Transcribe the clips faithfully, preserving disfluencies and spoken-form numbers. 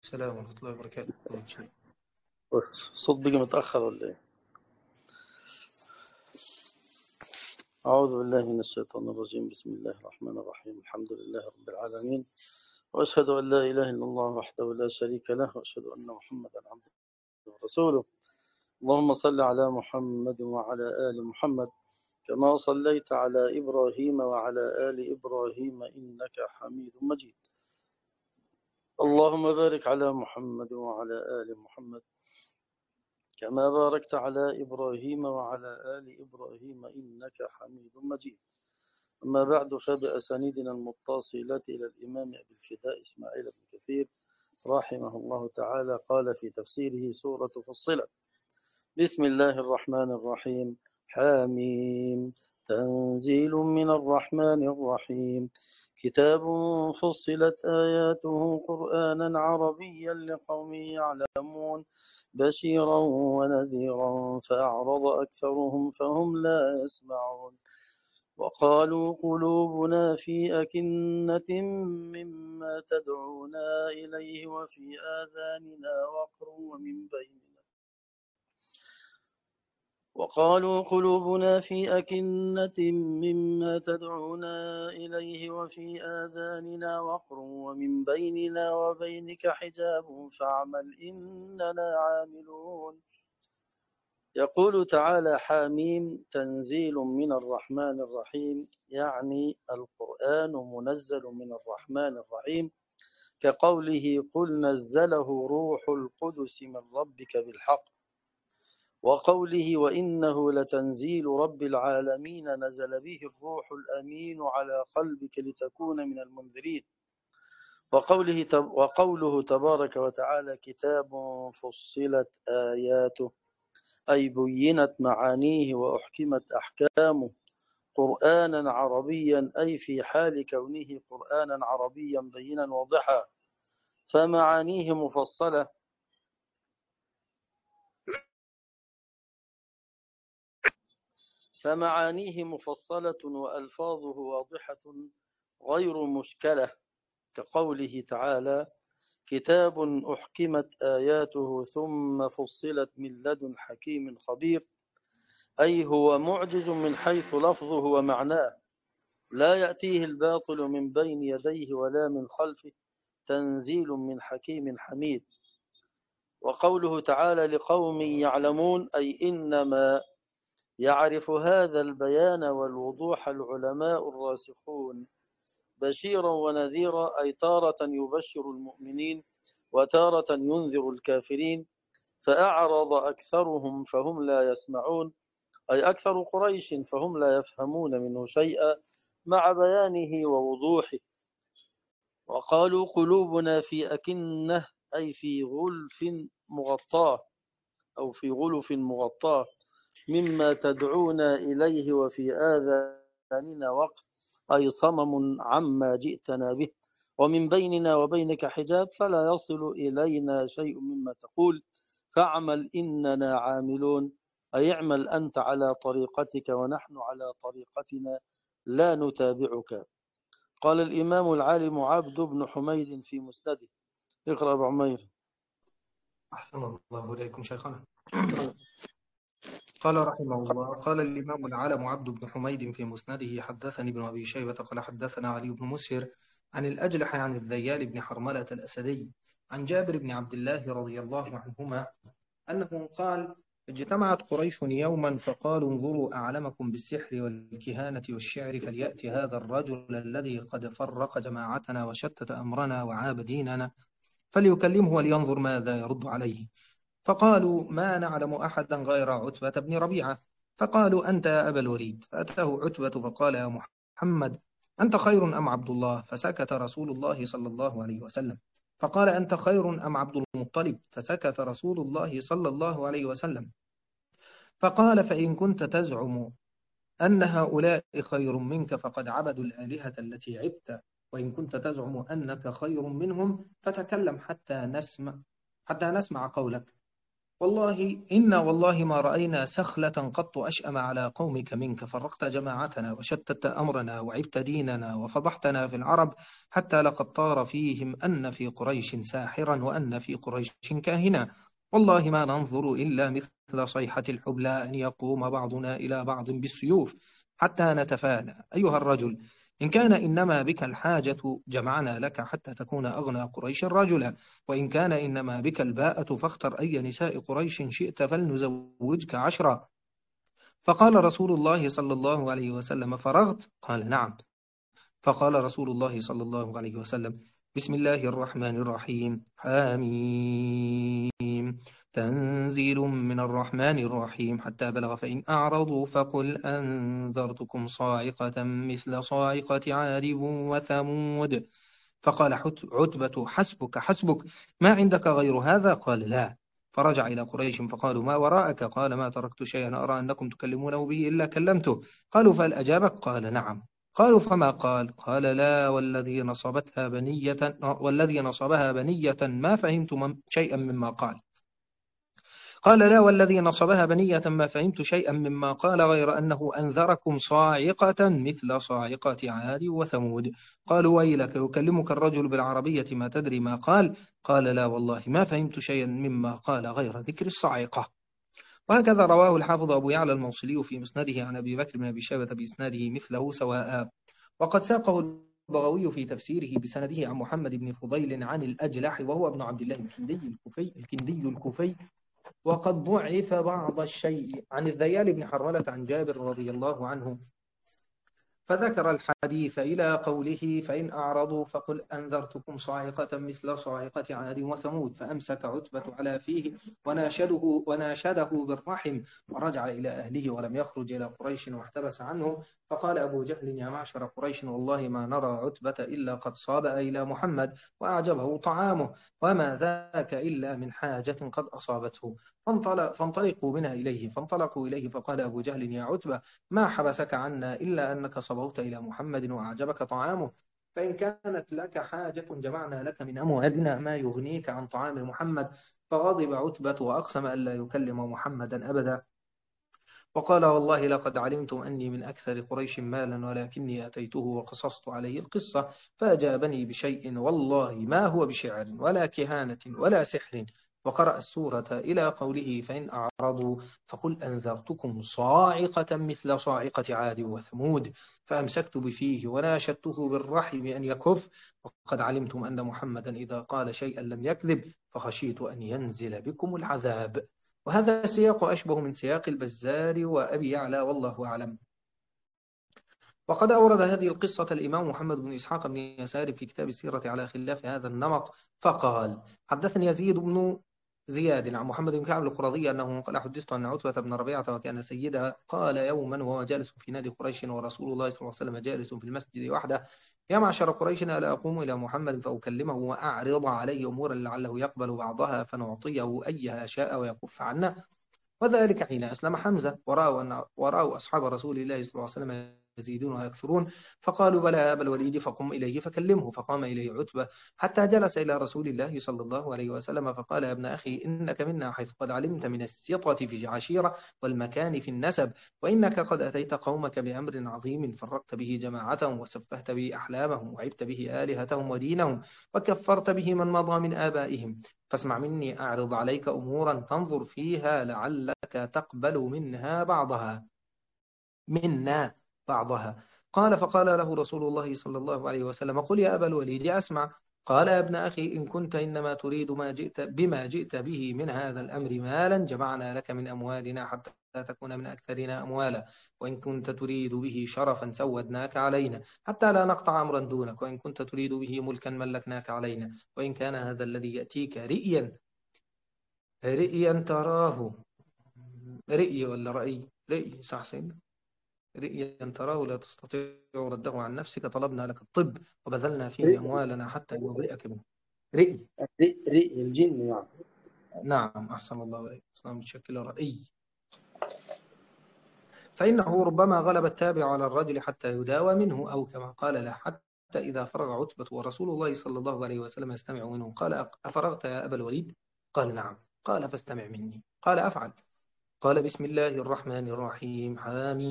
السلام ورحمة الله وبركاته. صوت بيجي متأخر ولا ايه؟ أعوذ بالله من الشيطان الرجيم. بسم الله الرحمن الرحيم. الحمد لله رب العالمين، وأشهد أن لا إله إلا الله وحده لا شريك له، وأشهد أن محمدا عبده ورسوله. اللهم صل على محمد وعلى آل محمد كما صليت على إبراهيم وعلى آل إبراهيم إنك حميد مجيد. اللهم بارك على محمد وعلى آل محمد كما باركت على إبراهيم وعلى آل إبراهيم إنك حميد مجيد. أما بعد، فبأسانيدنا المتصلة إلى الإمام أبي الفداء إسماعيل بن كثير رحمه الله تعالى قال في تفسيره سورة فصلت: بسم الله الرحمن الرحيم. حاميم تنزيل من الرحمن الرحيم كتاب فصلت آياته قرآنا عربيا لقوم يعلمون بشيرا ونذيرا فأعرض أكثرهم فهم لا يسمعون. وقالوا قلوبنا في أكنة مما تدعونا إليه وفي آذاننا وقر ومن بيننا وقالوا قلوبنا في أكنة مما تدعونا إليه وفي آذاننا وقر ومن بيننا وبينك حجاب فاعمل إننا عاملون. يقول تعالى: حاميم تنزيل من الرحمن الرحيم، يعني القرآن منزل من الرحمن الرحيم، كقوله: قل نزله روح القدس من ربك بالحق، وقوله: وإنه لتنزيل رب العالمين نزل به الروح الأمين على قلبك لتكون من المنذرين. وقوله, وقوله تبارك وتعالى: كتاب فصلت آياته، أي بينت معانيه وأحكمت أحكامه، قرآنا عربيا، أي في حال كونه قرآنا عربيا بينا واضحا، فمعانيه مفصلة فمعانيه مفصلة وألفاظه واضحة غير مشكلة، كقوله تعالى: كتاب أحكمت آياته ثم فصلت من لدن حكيم خبير، أي هو معجز من حيث لفظه ومعناه، لا يأتيه الباطل من بين يديه ولا من خلفه، تنزيل من حكيم حميد. وقوله تعالى: لقوم يعلمون، أي إنما يعرف هذا البيان والوضوح العلماء الراسخون. بشيرا ونذيرا، أي تارة يبشر المؤمنين وتارة ينذر الكافرين، فأعرض أكثرهم فهم لا يسمعون، أي أكثر قريش فهم لا يفهمون منه شيئا مع بيانه ووضوحه. وقالوا قلوبنا في أكنة، أي في غلف مغطاه أو في غلف مغطاه مما تدعونا إليه وفي آذاننا وقر، أي صمم عما جئتنا به، ومن بيننا وبينك حجاب فلا يصل إلينا شيء مما تقول، فاعمل إننا عاملون، أي اعمل أنت على طريقتك ونحن على طريقتنا لا نتابعك. قال الإمام العالم عبد بن حميد في مسنده. اقرأ أبو عمير. أحسن الله إليكم شيخنا. قال رحمه الله: قال الإمام العالم عبد بن حميد في مسنده: حدثني ابن أبي شيبة قال حدثنا علي بن مسهر عن الأجلح عن الذيال بن حرملة الأسدي عن جابر بن عبد الله رضي الله عنهما أنه قال: اجتمعت قريش يوما فقالوا: انظروا أعلمكم بالسحر والكهانة والشعر فليأتي هذا الرجل الذي قد فرق جماعتنا وشتت أمرنا وعاب ديننا فليكلمه ولينظر ماذا يرد عليه. فقالوا: ما نعلم أحدا غير عتبة بن ربيعة. فقالوا: أنت يا أبا الوليد. فأتاه عتبة فقال: يا محمد، أنت خير أم عبد الله؟ فسكت رسول الله صلى الله عليه وسلم. فقال: أنت خير أم عبد المطلب؟ فسكت رسول الله صلى الله عليه وسلم. فقال: فإن كنت تزعم أن هؤلاء خير منك فقد عبدوا الآلهة التي عبت، وإن كنت تزعم أنك خير منهم فتكلم حتى نسمع حتى نسمع قولك. والله إنا والله ما رأينا سخلة قط أشأم على قومك منك، فرقت جماعتنا وشتت أمرنا وعبت ديننا وفضحتنا في العرب، حتى لقد طار فيهم أن في قريش ساحرا وأن في قريش كاهنا. والله ما ننظر إلا مثل صيحة الحبلى أن يقوم بعضنا إلى بعض بالسيوف حتى نتفانى. أيها الرجل، إن كان إنما بك الحاجة جمعنا لك حتى تكون أغنى قريش رجلا، وإن كان إنما بك الباءة فاختر أي نساء قريش شئت فلنزوجك عشرا. فقال رسول الله صلى الله عليه وسلم: فرغت؟ قال: نعم. فقال رسول الله صلى الله عليه وسلم: بسم الله الرحمن الرحيم، حاميم، تنزيل من الرحمن الرحيم، حتى بلغ فإن أعرضوا فقل أنذرتكم صاعقة مثل صاعقة عاد وثمود. فقال عتبة: حسبك حسبك، ما عندك غير هذا؟ قال: لا. فرجع إلى قريش فقالوا: ما وراءك؟ قال: ما تركت شيئا أرى أنكم تكلمونه به إلا كلمته. قالوا: فهل أجابك؟ قال: نعم. قالوا: فما قال؟ قال: لا والذي نصبتها بنية والذي نصبها بنية ما فهمت شيئا مما قال. قال: لا والذي نصبها بنية ما فهمت شيئا مما قال، غير أنه أنذركم صاعقة مثل صاعقة عاد وثمود. قالوا: ويلك، يكلمك الرجل بالعربية ما تدري ما قال؟ قال: لا والله ما فهمت شيئا مما قال غير ذكر الصاعقة. وهكذا رواه الحافظ أبو يعلى الموصلي في مسنده عن أبي بكر بن أبي شيبة بإسناده مثله سواء. وقد ساقه البغوي في تفسيره بسنده عن محمد بن فضيل عن الأجلح وهو ابن عبد الله الكندي الكوفي الكندي الكوفي وقد ضعف بعض الشيء عن الذيال بن حرملة عن جابر رضي الله عنه، فذكر الحديث إلى قوله: فإن أعرضوا فقل أنذرتكم صاعقة مثل صاعقة عاد وثمود. فأمسك عتبة على فيه وناشده, وناشده بالرحم، ورجع إلى أهله ولم يخرج إلى قريش واحتبس عنه. فقال أبو جهل: يا معشر قريش، والله ما نرى عتبة إلا قد صاب إلى محمد وأعجبه طعامه، وما ذاك إلا من حاجة قد أصابته، فانطلقوا بنا إليه. فانطلقوا إليه فقال أبو جهل: يا عتبة، ما حبسك عنا إلا أنك صبوت إلى محمد وأعجبك طعامه؟ فإن كانت لك حاجة جمعنا لك من أموالنا ما يغنيك عن طعام محمد. فغضب عتبة وأقسم ألا يكلم محمدا أبدا، وقال: والله لقد علمتم أني من أكثر قريش مالا، ولكني أتيته وقصصت عليه القصة فأجابني بشيء والله ما هو بشعر ولا كهانة ولا سحر. وقرأ السورة إلى قوله: فإن أعرضوا فقل أنذرتكم صاعقة مثل صاعقة عاد وثمود. فأمسكت بفيه وناشدته بالرحم أن يكف، وقد علمتم أن محمدا إذا قال شيئا لم يكذب، فخشيت أن ينزل بكم العذاب. وهذا السياق أشبه من سياق البزار وأبي يعلى، والله أعلم. وقد أورد هذه القصة الإمام محمد بن إسحاق بن يسار في كتاب السيرة على خلاف هذا النمط، فقال: حدثني يزيد بن زياد عن محمد بن كعب القرظي أنه قال: حدثت أن عتبة بن ربيعة وكان سيدها قال يوما وهو جالس في نادي قريش ورسول الله صلى الله عليه وسلم جالس في المسجد وحده: يا معشر قريش، ألا أقوم إلى محمد فأكلمه وأعرض عليه أمورا لعله يقبل بعضها فنعطيه أيها شاء ويكف عنا؟ وذلك حين أسلم حمزة، ورأوا, أن ورأوا أصحاب رسول الله صلى الله عليه وسلم يزيدون ويكثرون، فقالوا: بلى يا أبا الوليد، فقم إليه فكلمه. فقام إليه عتبة حتى جلس إلى رسول الله صلى الله عليه وسلم فقال: يا ابن أخي، إنك منا حيث قد علمت من السطة في العشيرة والمكان في النسب، وإنك قد أتيت قومك بأمر عظيم فرقت به جماعتهم وسفهت به أحلامهم وعبت به آلهتهم ودينهم وكفرت به من مضى من آبائهم. فاسمع مني أعرض عليك أمورا تنظر فيها لعلك تقبل منها بعضها منا بعضها. قال: فقال له رسول الله صلى الله عليه وسلم: قل يا أبا الوليد أسمع. قال: يا ابن أخي، إن كنت إنما تريد ما جئت بما جئت به من هذا الأمر مالا، جمعنا لك من أموالنا حتى تكون من أكثرنا أموالا، وإن كنت تريد به شرفا سودناك علينا حتى لا نقطع أمرا دونك، وإن كنت تريد به ملكا ملكناك علينا، وإن كان هذا الذي يأتيك رئيا رئيا تراه رئي ولا رأي رئي صح سيدنا رئيا تراه لا تستطيع رده عن نفسك، طلبنا لك الطب وبذلنا فيه رئ أموالنا حتى يبرئك منه. رئي. رئ رئ الجن يعني. نعم، أحسن الله عليك، أصلا بشكل رئي. فإنه ربما غلب التابع على الرجل حتى يداوى منه، أو كما قال له: حتى إذا فرغ عتبة ورسول الله صلى الله عليه وسلم يستمع منه قال: أفرغت يا أبا الوليد؟ قال: نعم. قال فاستمع مني. قال أفعل. قال بسم الله الرحمن الرحيم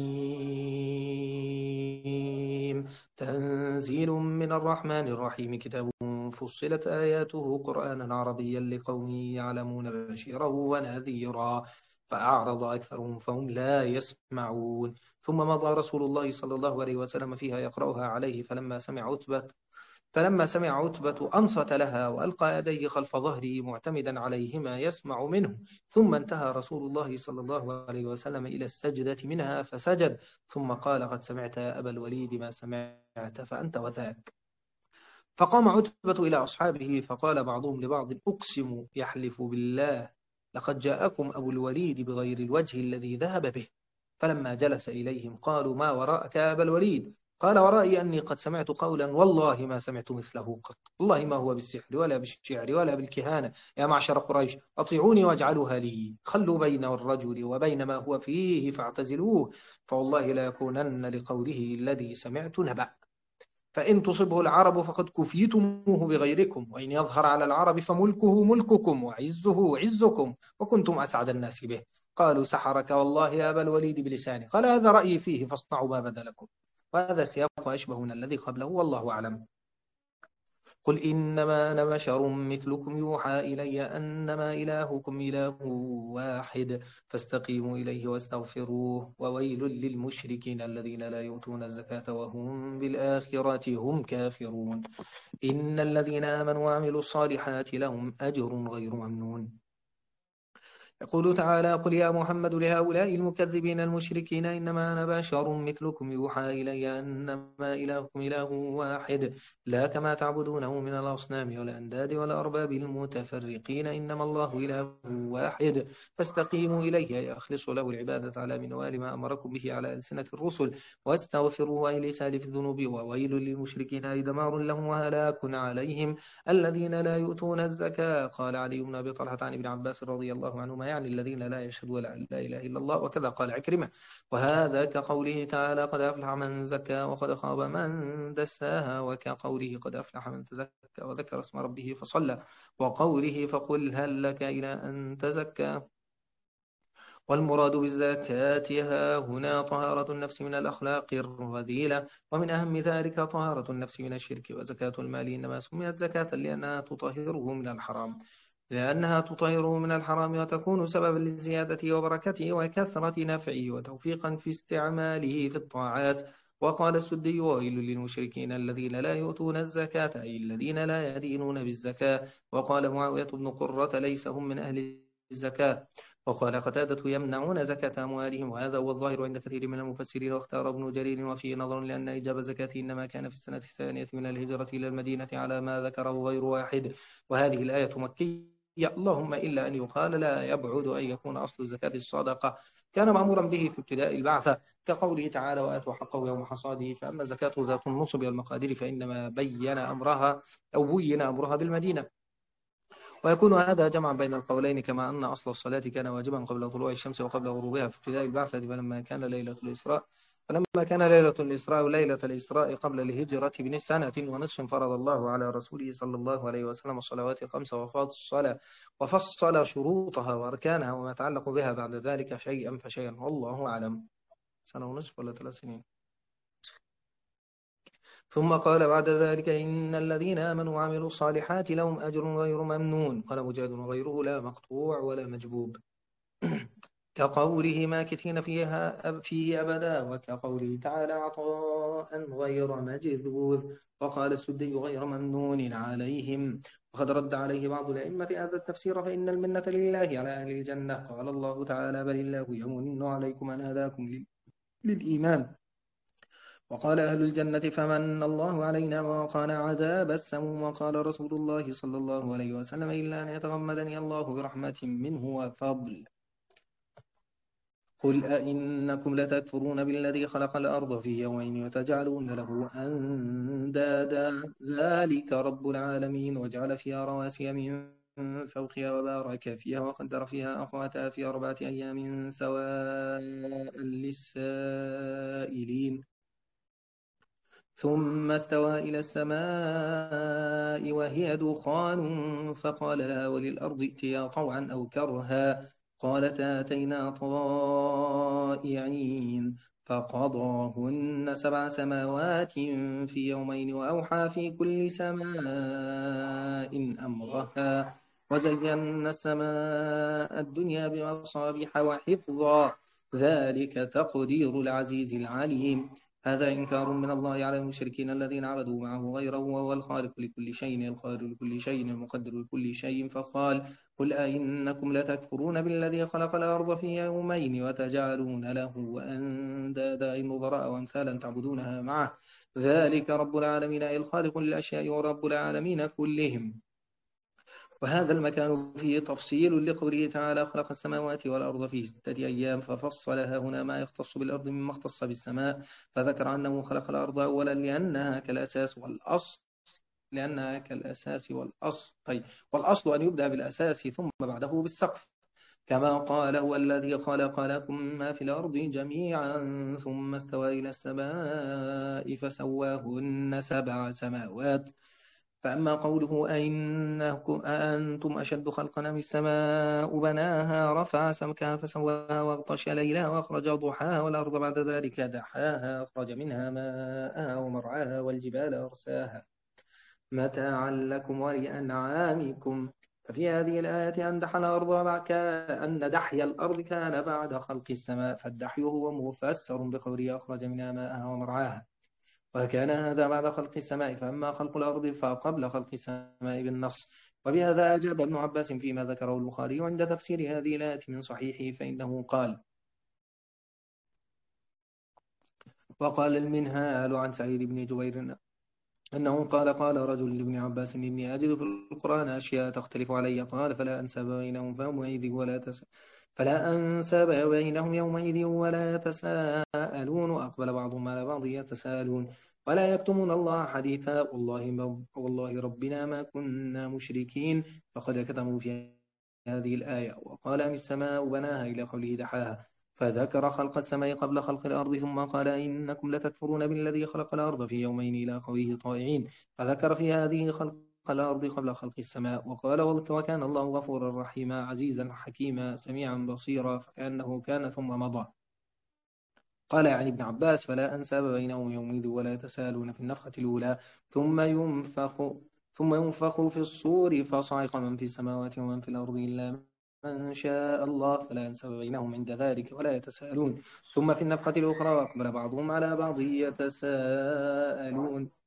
حميم تنزيل من الرحمن الرحيم كتاب فصلت آياته قرآنا عربيا لقوم يعلمون بشيرا ونذيرا فأعرض أكثرهم فهم لا يسمعون. ثم مضى رسول الله صلى الله عليه وسلم فيها يقرأها عليه فلما سمع عتبة فلما سمع عتبة أنصت لها وألقى يديه خلف ظهره معتمدا عليهما يسمع منه. ثم انتهى رسول الله صلى الله عليه وسلم إلى السجدة منها فسجد ثم قال قد سمعت يا أبا الوليد ما سمعت فأنت وذاك. فقام عتبة إلى أصحابه فقال بعضهم لبعض أقسم يحلف بالله لقد جاءكم أبو الوليد بغير الوجه الذي ذهب به. فلما جلس إليهم قالوا ما وراءك يا أبا الوليد؟ قال ورائي أني قد سمعت قولا والله ما سمعت مثله قط، والله ما هو بالسحر ولا بالشعر ولا بالكهانة. يا معشر قريش أطيعوني واجعلوها لي، خلوا بين الرجل وبين ما هو فيه فاعتزلوه، فوالله لا يكونن لقوله الذي سمعت نبأ. فإن تصبه العرب فقد كفيتموه بغيركم، وإن يظهر على العرب فملكه ملككم وعزه عزكم، وكنتم أسعد الناس به. قالوا سحرك والله يا أبا الوليد بلسانه. قال هذا رأيي فيه فاصنعوا ما بدا لكم. وهذا السياق أشبه من الذي قبله والله أعلم. قل إنما أنا بشر مثلكم يوحى إلي أنما إلهكم إله واحد فاستقيموا إليه واستغفروه وويل للمشركين الذين لا يؤتون الزكاة وهم بالآخرة هم كافرون. إن الذين آمنوا وعملوا الصالحات لهم أجر غير ممنون. يقول تعالى قل يا محمد لهؤلاء المكذبين المشركين إنما أنا بشر مثلكم يوحى إلي أنما إلهكم إله واحد لا كما تعبدونه من الأصنام والأنداد والأرباب المتفرقين إنما الله إله واحد فاستقيموا إليه أي أخلصوا له العبادة على منوال ما أمركم به على ألسنة الرسل واستغفروا أي لسالف الذنوب وويل للمشركين أي دمار لهم وهلاك عليهم الذين لا يؤتون الزكاة. قال علي بن أبي طلحة عن ابن عباس رضي الله عنهما يعني الذين لا يشهدون أن لا إله إلا الله، وكذا قال عكرمة. وهذا كقوله تعالى قد أفلح من زكى وقد خاب من دساها، وكقوله قد أفلح من تزكى وذكر اسم ربه فصلى، وقوله فقل هل لك إلى أن تزكى. والمراد بالزكاة ها هنا طهارة النفس من الأخلاق الرذيلة، ومن أهم ذلك طهارة النفس من الشرك. وزكاة المال إنما سميت زكاة لأنها تطهره من الحرام لأنها تطهره من الحرام وتكون سببا لزيادته وبركته وكثرة نفعه وتوفيقا في استعماله في الطاعات. وقال السدي وويل للمشركين الذين لا يؤتون الزكاة أي الذين لا يدينون بالزكاة. وقال معاوية بن قرة ليس هم من أهل الزكاة. وقال قتادة يمنعون زكاة أموالهم، وهذا هو الظاهر عند كثير من المفسرين. واختار ابن جرير وفيه نظر لأن إجابة الزكاة إنما كان في السنة الثانية من الهجرة إلى المدينة على ما ذكره غير واحد، وهذه الآية مكية اللهم إلا أن يقال لا يبعد أن يكون أصل الزكاة الصدقة كان مأمورا به في ابتداء البعثة كقوله تعالى وآتوا حقه يوم حصاده. فأما الزكاة ذات النصب والمقادير فإنما بين أمرها أو بين أمرها بالمدينة. ويكون هذا جمعا بين القولين كما أن أصل الصلاة كان واجبا قبل طلوع الشمس وقبل غروبها في ابتداء البعثة فلما كان ليلة الإسراء فلما كان ليلة الإسراء ليلة الإسراء قبل الهجرة بنصف سنة ونصف فرض الله على رسوله صلى الله عليه وسلم الصلوات الخمس وفصل وفصل شروطها وأركانها وما يتعلق بها بعد ذلك شيئا فشيئا والله أعلم. سنة ونصف ولا ثلاث سنين. ثم قال بعد ذلك إن الذين آمنوا وعملوا الصالحات لهم أجر غير ممنون. قال مجاهد غيره لا مقطوع ولا مجبوب كقوله ماكثين فيها فيه أبدا، وكقوله تعالى عطاء غير مجذوذ. وقال السدي غير ممنون عليهم. وقد رد عليه بعض الأئمة هذا التفسير فإن المنة لله على أهل الجنة. قال الله تعالى بل الله يمن عليكم أن هداكم للإيمان. وقال أهل الجنة فمن الله علينا ووقانا عذاب السموم. وقال رسول الله صلى الله عليه وسلم إلا أن يتغمدني الله برحمة منه وفضل. قل أئنكم لتكفرون بالذي خلق الأرض في يومين وتجعلون له أندادا ذلك رب العالمين وجعل فيها رواسي من فوقها وبارك فيها وقدر فيها أقواتها في أربعة أيام سواء للسائلين. ثم استوى إلى السماء وهي دخان فقال لها وللأرض ائتيا طوعا أو كرها قالتا أتينا طائعين فقضاهن سبع سماوات في يومين وأوحى في كل سماء أمرها وزينا السماء الدنيا بمصابيح وحفظا ذلك تقدير العزيز العليم. هذا إنكار من الله على المشركين الذين عبدوا معه غيره وهو الخالق لكل شيء القادر لكل شيء المقدر لكل شيء فقال قل أئنكم لتكفرون بالذي خلق الأرض في يومين وتجعلون له أندادا نظراء وأمثالا تعبدونها معه ذلك رب العالمين أي الخالق للأشياء ورب العالمين كلهم. وهذا المكان فيه تفصيل لقوله تعالى خلق السماوات والأرض في ستة أيام ففصلها هنا ما يختص بالأرض مما اختص بالسماء فذكر أنه خلق الأرض أولا لأنها كالأساس والأصل لأنها كالأساس والأصل طيب والأصل أن يبدأ بالأساس ثم بعده بالسقف كما قال هو الذي خلق لكم ما في الأرض جميعا ثم استوى إلى السماء فسواهن سبع سماوات. فأما قوله أئنكم أأنتم أشد خلقا أم السماء بناها رفع سمكها فسواها واغطش ليلها وأخرج ضحاها والأرض بعد ذلك دحاها أخرج منها ماءها ومرعاها والجبال أرساها متاعا لكم ولأنعامكم. ففي هذه الآية أن دحى الأرض كأن دحي الأرض كان بعد خلق السماء فالدحي هو مفسر بقوله أخرج منها ماءها ومرعاها وكان هذا بعد خلق السماء فأما خلق الأرض فقبل خلق السماء بالنص. وبهذا أجاب ابن عباس فيما ذكره البخاري عند تفسير هذه الآية من صحيحه فإنه قال وقال المنهال عن سعيد بن جبير أنه قال قال رجل لابن عباس إني أجد في القرآن أشياء تختلف علي قال فلا أنساب بينهم يومئذ ولا تس فلا أنساب بينهم يومئذ ولا يتساءلون وأقبل بعضهم على بعض يتساءلون ولا يكتمون الله حديثا والله والله ربنا ما كنا مشركين فقد كتموا في هذه الآية. وقال أم السماء بناها إلى قوله دحاها فذكر خلق السماء قبل خلق الأرض ثم قال إنكم لتكفرون بالذي خلق الأرض في يومين إلى قوله طائعين فذكر في هذه خلق الأرض قبل خلق السماء. وقال وكان الله غفورا رحيما عزيزا حكيما سميعا بصيرا فكأنه كان ثم مضى. قال يعني ابن عباس فلا أنساب بينهم يومئذ ولا يتساءلون في النفخة الأولى ثم ينفخ ثم ينفخ في الصور فصعق من في السماوات ومن في الأرض إلا من شاء الله فلا ينساب بينهم عند ذلك ولا يتساءلون ثم في النفخة الأخرى وأقبل بعضهم على بعض يتساءلون.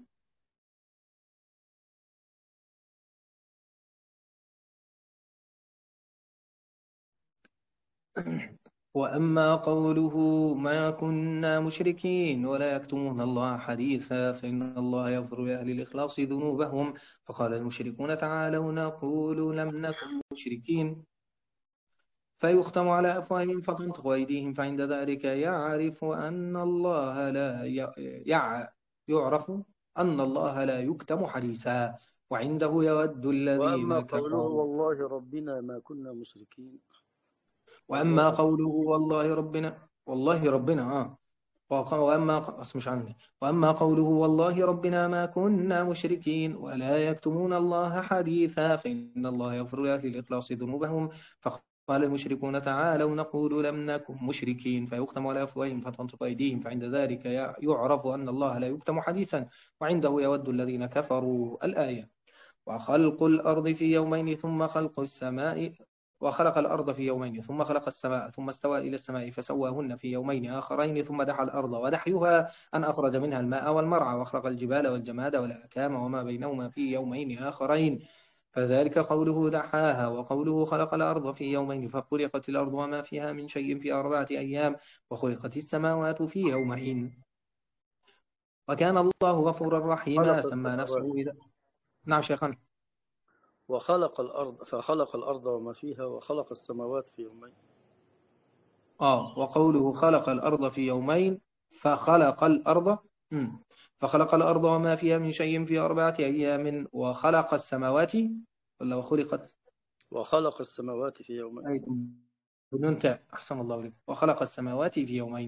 وأما قوله ما كنا مشركين ولا يكتمون الله حديثا فإن الله يغفر لأهل الإخلاص ذنوبهم فقال المشركون تعالوا نقول لم نكن مشركين فيختم على أفواههم فتنطق أيديهم فعند ذلك يعرف أن الله لا يع... يعرف أن الله لا يكتم حديثا وعنده يود وأما الذين قوله كفروا. والله ربنا ما كنا مشركين وأما والله قوله والله ربنا والله ربنا آه وأما مش عندي وأما قوله والله ربنا ما كنا مشركين ولا يكتمون الله حديثا فإن الله يغفر لأهل الإخلاص ذنوبهم فقال المشركون تعالوا نقول لم نكن مشركين فيختم على أفواههم فتنطق أيديهم فعند ذلك يعرف أن الله لا يكتم حديثا وعنده يود الذين كفروا الآية. وخلق الأرض في يومين ثم خلق السماء وخلق الأرض في يومين ثم خلق السماء ثم استوى إلى السماء فسواهن في يومين آخرين ثم دحى الأرض ودحيها أن أخرج منها الماء والمرعى وخلق الجبال والجماد والأكام وما بينهما في يومين آخرين فذلك قوله دحاها. وقوله خلق الأرض في يومين فخلقت الأرض وما فيها من شيء في أربعة أيام وخلقت السماوات في يومين وكان الله غفورا رحيما خلق سمى السماوات نفسه إذا نعم شيخنا وخلق الأرض فخلق الأرض وما فيها وخلق السماوات في يومين. آه وقوله خلق الأرض في يومين فخلق الأرض مم. فخلق الأرض وما فيها من شيء في أربعة أيام وخلق السماوات ولا وخلقت وخلق السماوات في يومين. أي ننتع أحسن الله لك وخلق السماوات في يومين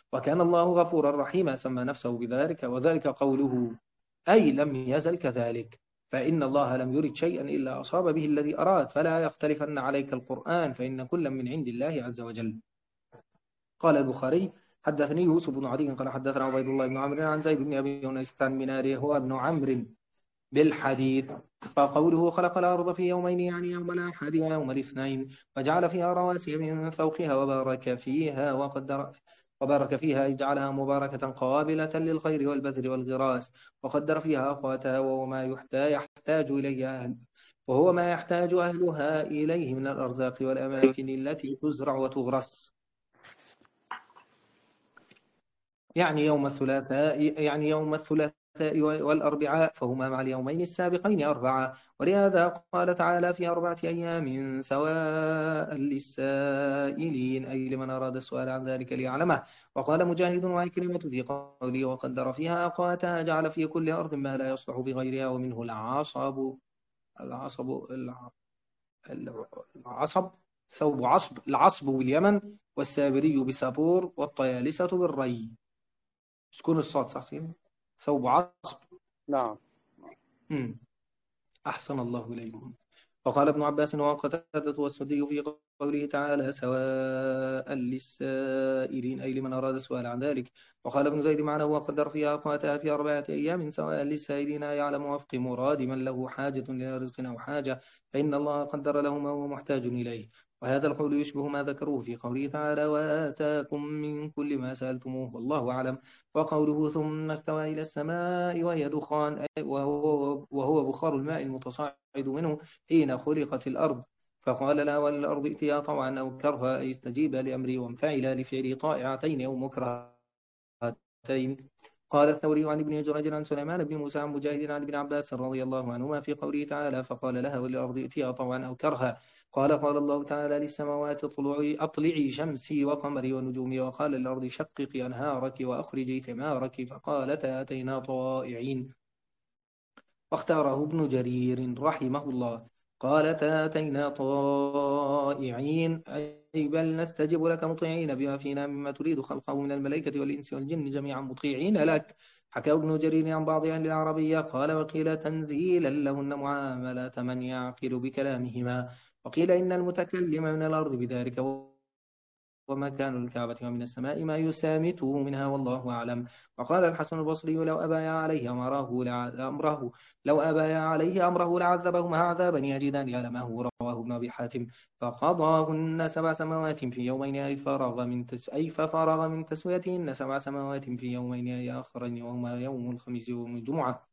وكان الله غفورا رحيما سمى نفسه بذلك، وذلك قوله أي لم يزل كذلك، فإن الله لم يرد شيئا إلا أصاب به الذي أراد، فلا يختلفن عليك القرآن فإن كلا من عند الله عز وجل. قال البخاري حدثني يوسف بن عدي قال حدثنا عبيد الله بن عمرو عن زيد بن أبي يونس عن مناره هو ابن عمرو بالحديث. فقوله خلق الأرض في يومين يعني يوم الأحد ويوم الاثنين، وجعل فيها رواسي من فوقها وبارك فيها وقدر وبارك فيها اجعلها مباركة قابلة للخير والبذل والغراس، وقدر فيها أقواتها وهو ما يحتاج, يحتاج إليه أهل وهو ما يحتاج أهلها إليه من الأرزاق والأماكن التي تزرع وتغرس. يعني يوم الثلاثاء يعني يوم الثلاثاء والأربعاء، فهما مع اليومين السابقين أربعة. ولهذا قال تعالى في أربعة أيام سواء للسائلين، أي لمن أراد السؤال عن ذلك ليعلمه. وقال مجاهد وعكرمة في قوله وقدر فيها أقواتها جعل في كل أرض ما لا يصلح بغيرها، ومنه العصب العصب العصب ثوب عصب العصب باليمن، والسابري بسابور، والطيالسة بالري. سكون الصاد صح سين ثوب عصب. نعم. مم. أحسن الله إليكم. وقال ابن عباس وقتادة والسدي في قوله تعالى سواء للسائلين، أي لمن أراد السؤال عن ذلك. وقال ابن زيد معناه وقدر فيها أقواتها في أربعة أيام سواء للسائلين، يعلم وفق مراد من له حاجة إلى رزق أو حاجة، فإن الله قدر له ما هو محتاج إليه. وهذا القول يشبه ما ذكروه في قوله تعالى وآتاكم من كل ما سألتموه والله أعلم. وقوله ثم استوى إلى السماء وهي دخان، وهو, وهو بخار الماء المتصاعد منه حين خلقت الأرض، فقال لا والأرض ائتيا طوعا أو كرها، أي استجيب لأمري وانفعلا لفعل طائعتين أو مكرهتين. قال الثوري عن ابن جريج عن سليمان بن موسى عن مجاهد عن ابن عباس رضي الله عنهما في قوله تعالى فقال لها والأرض ائتيا طوعا أو كرها، قال قال الله تعالى للسماوات اطلعي أطلعي شمسي وقمري ونجومي، وقال للأرض شققي أنهارك وأخرجي ثمارك، فقالتا أتينا طائعين. واختاره ابن جرير رحمه الله قالتا أتينا طائعين، أي بل نستجب لك مطيعين بما فينا مما تريد خلقه من الملائكة والإنس والجن جميعا مطيعين لك. حكى ابن جرير عن بعض أهل العربية قال وقيل تنزيلا لهن معاملة من يعقل بكلامهما، وقيل إن المتكلم من الأرض بذلك ومكان الكعبة ومن السماء ما يسامته منها والله أعلم. وقال الحسن البصري لو أبايا عليه أمره لأمره لو أبايا عليه أمره لعذبهما عذابا يجدان يعلمه، رواه ابن أبي حاتم. فقضاهن سبع سماوات في يومين أي فرغ من تس أي ففرغ من تسويتهن سبع سماوات في يومين أي آخرين، وهما يوم الخميس ويوم الجمعة.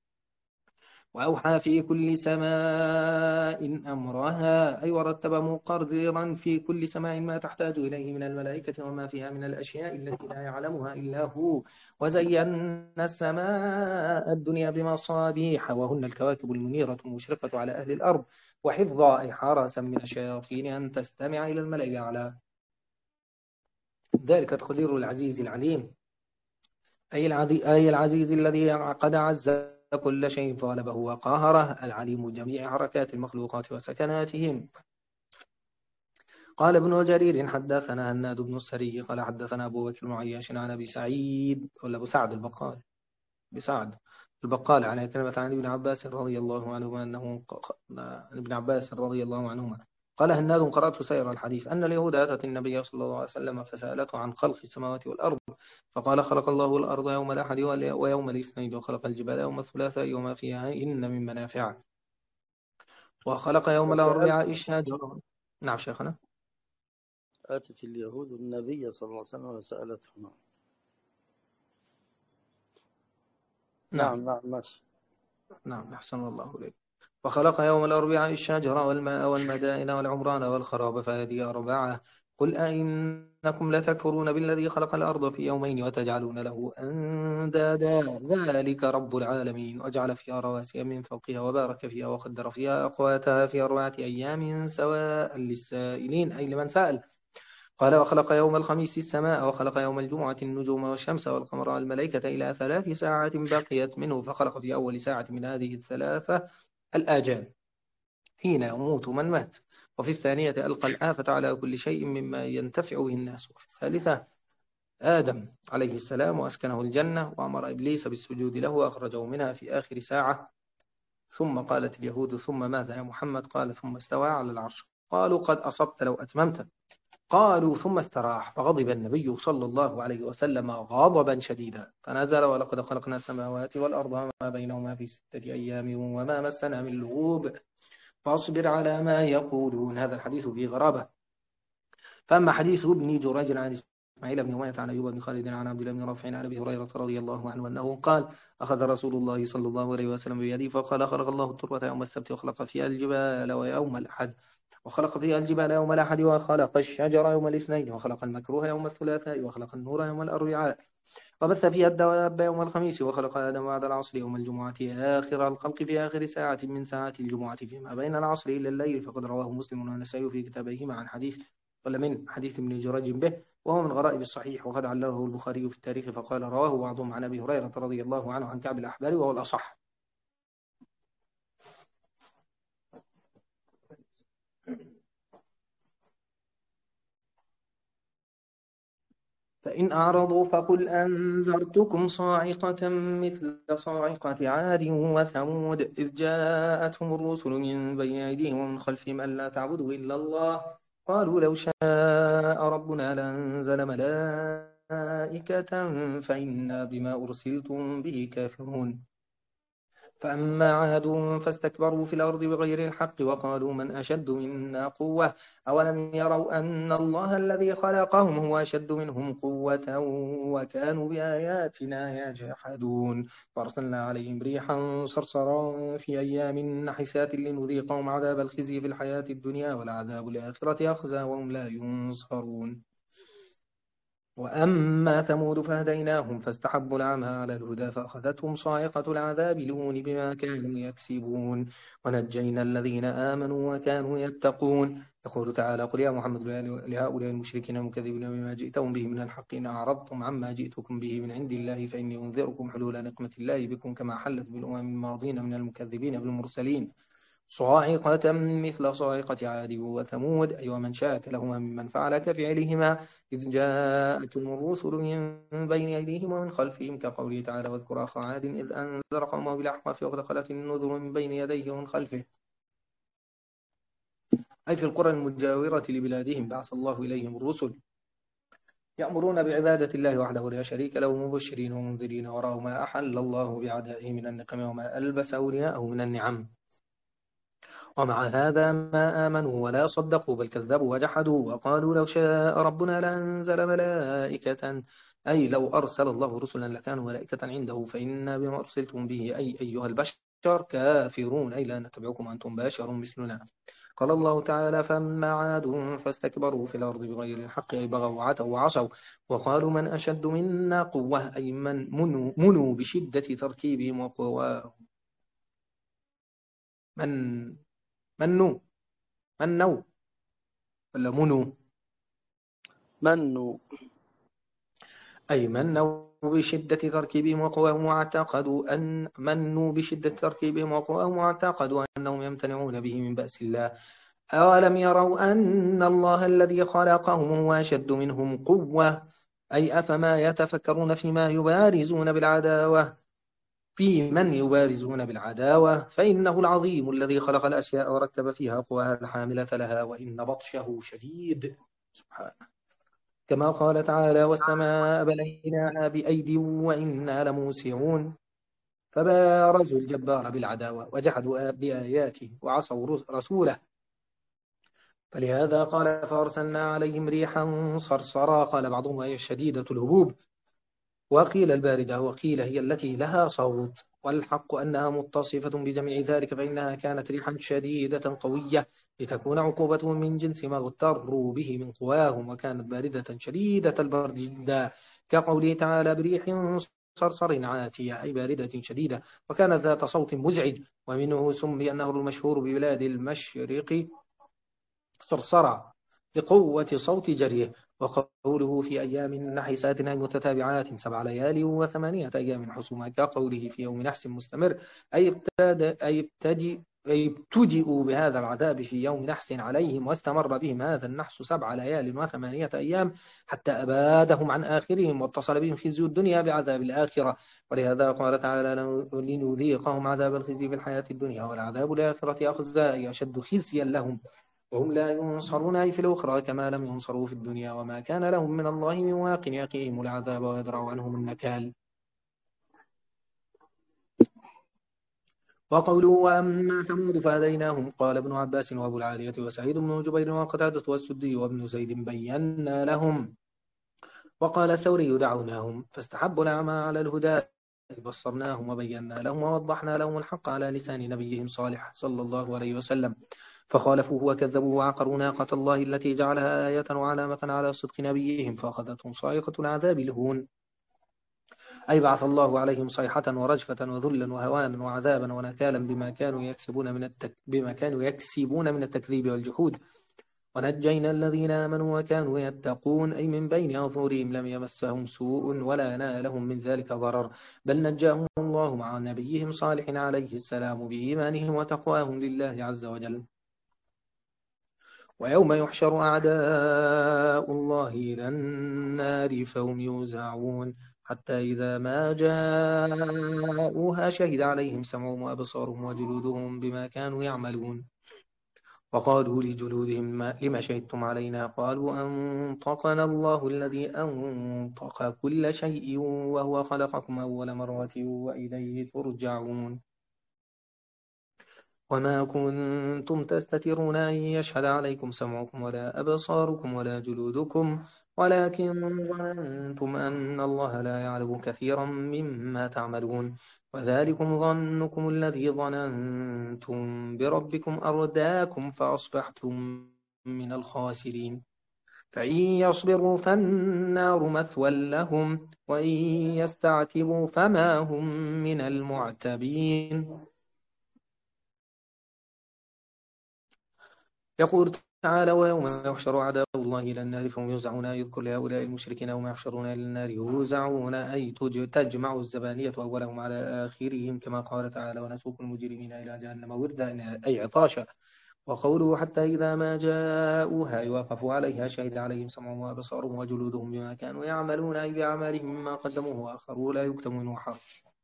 وأوحى في كل سماء أمرها، أي ورتب مقررا في كل سماء ما تحتاج إليه من الملائكة وما فيها من الأشياء التي لا يعلمها إلا هو. وزينا السماء الدنيا بمصابيح، وهن الكواكب المنيرة المشرقة على أهل الأرض، وحفظا أي حرسا من الشياطين أن تستمع إلى الملأ الأعلى. ذلك تقدير العزيز العليم، أي العزيز الذي قد عز كل شيء غلبه وقاهره، العليم جميع حركات المخلوقات وسكناتهم. قال ابن جرير حدثنا هناد بن السري قال حدثنا أبو بكر بن عياش عن أبي سعيد ولا أبو سعد البقال بسعد البقال عن كلمة عن ابن عباس رضي الله عنهما أنه ابن عباس رضي الله عنهما قال هناد قرأت سير الحديث أن اليهود أتت النبي صلى الله عليه وسلم فسألته عن خلق السماوات والأرض، فقال خلق الله الأرض يوم الأحد ويوم الاثنين، وخلق الجبال يوم الثلاثاء وما فيها إن من منافع، وخلق يوم الأربعاء الشجر. نعم شيخنا. أتت اليهود النبي صلى الله عليه وسلم وسألته. نعم نعم نعم ماشي. نعم أحسن الله إليك. وخلق يوم الأربعاء الشجر والماء والمدائن والعمران والخراب، فهذه أربعة. قل أئنكم لتكفرون بالذي خلق الأرض في يومين وتجعلون له أندادا ذلك رب العالمين، وجعل فيها رواسي من فوقها وبارك فيها وقدر فيها أقواتها في أربعة أيام سواء للسائلين، أي لمن سأل. قال وخلق يوم الخميس السماء، وخلق يوم الجمعة النجوم والشمس والقمر والملائكة إلى ثلاث ساعات بقيت منه، فخلق في أول ساعة من هذه الثلاثة الآجال حين يموت من مات، وفي الثانية ألقى الآفة على كل شيء مما ينتفع به الناس، وفي الثالثة آدم عليه السلام وأسكنه الجنة وأمر إبليس بالسجود له وأخرجه منها في آخر ساعة. ثم قالت اليهود ثم ماذا يا محمد؟ قال ثم استوى على العرش. قالوا قد أصبت لو أتممت. قالوا ثم استراح. فغضب النبي صلى الله عليه وسلم غضبا شديدا فنزل ولقد خلقنا السماوات والأرض وما بينهما في ستة أيام وما مسنا من لغوب فاصبر على ما يقولون. هذا الحديث فيه غرابة. فأما حديث ابن جريج عن إسماعيل بن أمية عن أيوب بن خالد عن عبد الله بن رافع عن أبي هريرة رضي الله عنه أنه قال أخذ رسول الله صلى الله عليه وسلم بيده فقال خلق الله التربة يوم السبت وخلق فيها الجبال ويوم الأحد وخلق فيها الجبال يوم الأحد وخلق الشجر يوم الاثنين وخلق المكروه يوم الثلاثاء وخلق النور يوم الأربعاء وبث فيها الدواب يوم الخميس وخلق آدم بعد العصر يوم الجمعة آخر الخلق في آخر ساعة من ساعات الجمعة فيما بين العصر إلى الليل. فقد رواه مسلم والنسائي في كتابيهما عن حديث ولا من حديث ابن جريج به وهو من غرائب الصحيح. وقد علّله البخاري في التاريخ فقال رواه بعضهم عن أبي هريرة رضي الله عنه عن كعب الأحبار وهو الأصح. فإن أعرضوا فقل أنذرتكم صاعقة مثل صاعقة عاد وثمود إذ جاءتهم الرسل من بين أيديهم ومن خلفهم ألا تعبدوا إلا الله قالوا لو شاء ربنا لأنزل ملائكة فإنا بما أرسلتم به كافرون. فأما عاد فاستكبروا في الأرض بغير الحق وقالوا من أشد منا قوة أولم يروا أن الله الذي خلقهم هو أشد منهم قوة وكانوا بآياتنا يجحدون. فأرسلنا عليهم ريحا صرصرا في أيام نحسات لنذيقهم عذاب الخزي في الحياة الدنيا والعذاب الآخرة أخزى وهم لا ينصرون. وأما ثمود فهديناهم فاستحبوا العمى على الهدى فأخذتهم صاعقة العذاب الهون بما كانوا يكسبون ونجينا الذين آمنوا وكانوا يتقون. يقول تعالى قل يا محمد لهؤلاء المشركين المكذبين بما جئتهم به من الحق إن أعرضتم عما جئتكم به من عند الله فإني أنذركم حلول نقمة الله بكم كما حلت بالأمم الماضين من المكذبين بالمرسلين صاعقة مثل صاعقة عاد وثمود أي ومن شاكلهما ممن فعل كفعلهما إذ جاءتهم الرسل من بين أيديهم ومن خلفهم كقوله تعالى واذكر أخا عاد إذ أنذر قومه بالأحقاف وقد خلت النذر من بين يديه ومن خلفه أي في القرى المجاورة لبلادهم بعث الله إليهم الرسل يأمرون بعبادة الله وحده لا شريك له مبشرين ومنذرين ورأوا ما أحل الله بعدائه من النقم وما ألبس أولياءه من النعم. ومع هذا ما آمنوا ولا صدقوا بل كذبوا وجحدوا وقالوا لو شاء ربنا لأنزل ملائكة أي لو أرسل الله رسلا لكانوا ملائكة عنده فإنا بما أرسلتم به أي أيها البشر كافرون أي لا نتبعكم أنتم بشر مثلنا. قال الله تعالى فأما عاد فاستكبروا في الأرض بغير الحق أي بغوا وعتوا وعصوا وقالوا من أشد منا قوة أي من منوا, منوا بشدة تركيبهم وقواهم من منوا منوا ولا منوا منوا أي منوا بشدة تركيبهم وقواهم واعتقدوا أن منوا بشدة تركيبهم وقواهم واعتقدوا أنهم يمتنعون به من بأس الله أولم يروا أن الله الذي خلقهم هو أشد منهم قوة أي أفما يتفكرون فيما يبارزون بالعداوة في من يبارزون بالعداوة فإنه العظيم الذي خلق الأشياء ورتب فيها قواها الحاملة لها وإن بطشه شديد سبحانه. كما قال تعالى والسماء بنيناها بأيد وإنا لموسعون. فبارزوا الجبار بالعداوة وجحدوا بآياته وعصوا رسوله. فلهذا قال فأرسلنا عليهم ريحا صرصرا قال بعضهم وهي شديدة الهبوب وقيل الباردة وقيل هي التي لها صوت والحق أنها متصفة بجميع ذلك فإنها كانت ريحا شديدة قوية لتكون عقوبتهم من جنس ما اغتروا به من قواهم وكانت باردة شديدة البرد جدا كقوله تعالى بريح صرصر عاتية أي باردة شديدة وكانت ذات صوت مزعج ومنه سمي النهر المشهور ببلاد المشرق صرصرا لقوة صوت جريه. وقوله في أيام نحسات متتابعات سبع ليال وثمانية أيام حسوما كقوله في يوم نحس مستمر أي ابتدى أي ابتدي ابتدئوا بهذا العذاب في يوم نحس عليهم، واستمر بهم هذا النحس سبع ليال وثمانية أيام حتى أبادهم عن آخرهم، واتصل بهم خزي الدنيا بعذاب الآخرة. ولهذا قال تعالى: لنذيقهم عذاب الخزي في الحياة الدنيا والعذاب الآخرة أخزى أشد خزيا لهم وهم لا ينصرون أي في الأخرى كما لم ينصروا في الدنيا، وما كان لهم من الله من واق يقيهم العذاب ويدرع عنهم النكال. وقوله: وأما ثمود فهديناهم. قال ابن عباس وأبو العالية وسعيد بن جبير وقتادة والسدي وابن زيد: بينا لهم. وقال الثوري: دعوناهم فاستحبوا الأعمى على الهدى، بصرناهم وبينا لهم ووضحنا لهم الحق على لسان نبيهم صالح صلى الله عليه وسلم، فخالفوه وكذبوا وعقروا ناقة الله التي جعلها آية وعلامة على صدق نبيهم، فأخذتهم صاعقة العذاب الهون، أي بعث الله عليهم صيحة ورجفة وذلا وهوانا وعذابا ونكالا بما كانوا يكسبون من التك... بما كانوا يكسبون من التكذيب والجحود. ونجينا الذين آمنوا وكانوا يتقون، أي من بين أظهرهم لم يمسهم سوء ولا نالهم من ذلك ضرر، بل نجاهم الله مع نبيهم صالح عليه السلام بإيمانهم وتقواهم لله عز وجل. ويوم يحشر أعداء الله إلى النار فهم يوزعون، حتى إذا ما جاءوها شهد عليهم سمعهم وأبصارهم وجلودهم بما كانوا يعملون. وقالوا لجلودهم: لما شهدتم علينا؟ قالوا: أنطقنا الله الذي أنطق كل شيء وهو خلقكم أول مرة وإليه ترجعون. وما كنتم تستترون أن يشهد عليكم سمعكم ولا أبصاركم ولا جلودكم، ولكن ظننتم أن الله لا يعلم كثيرا مما تعملون، وذلكم ظنكم الذي ظننتم بربكم أرداكم فأصبحتم من الخاسرين. فإن يصبروا فالنار مثوى لهم، وإن يستعتبوا فما هم من المعتبين. يقول تعالى: ويوم يحشر أعداء الله إلى النار فهم يوزعون. يذكر لهؤلاء المشركين يوم يحشرون إلى النار يوزعون، أي تجمع الزبانية أولهم على آخرهم، كما قال تعالى: ونسوق المجرمين إلى جهنم وردا، أي عطاشا. وقوله: حتى إذا ما جاءوها يوقفوا عليها شهد عليهم سمعهم وأبصارهم وجلودهم بما كانوا يعملون، أي بأعمالهم مما قدموه وآخروا لا يكتم منه حرف.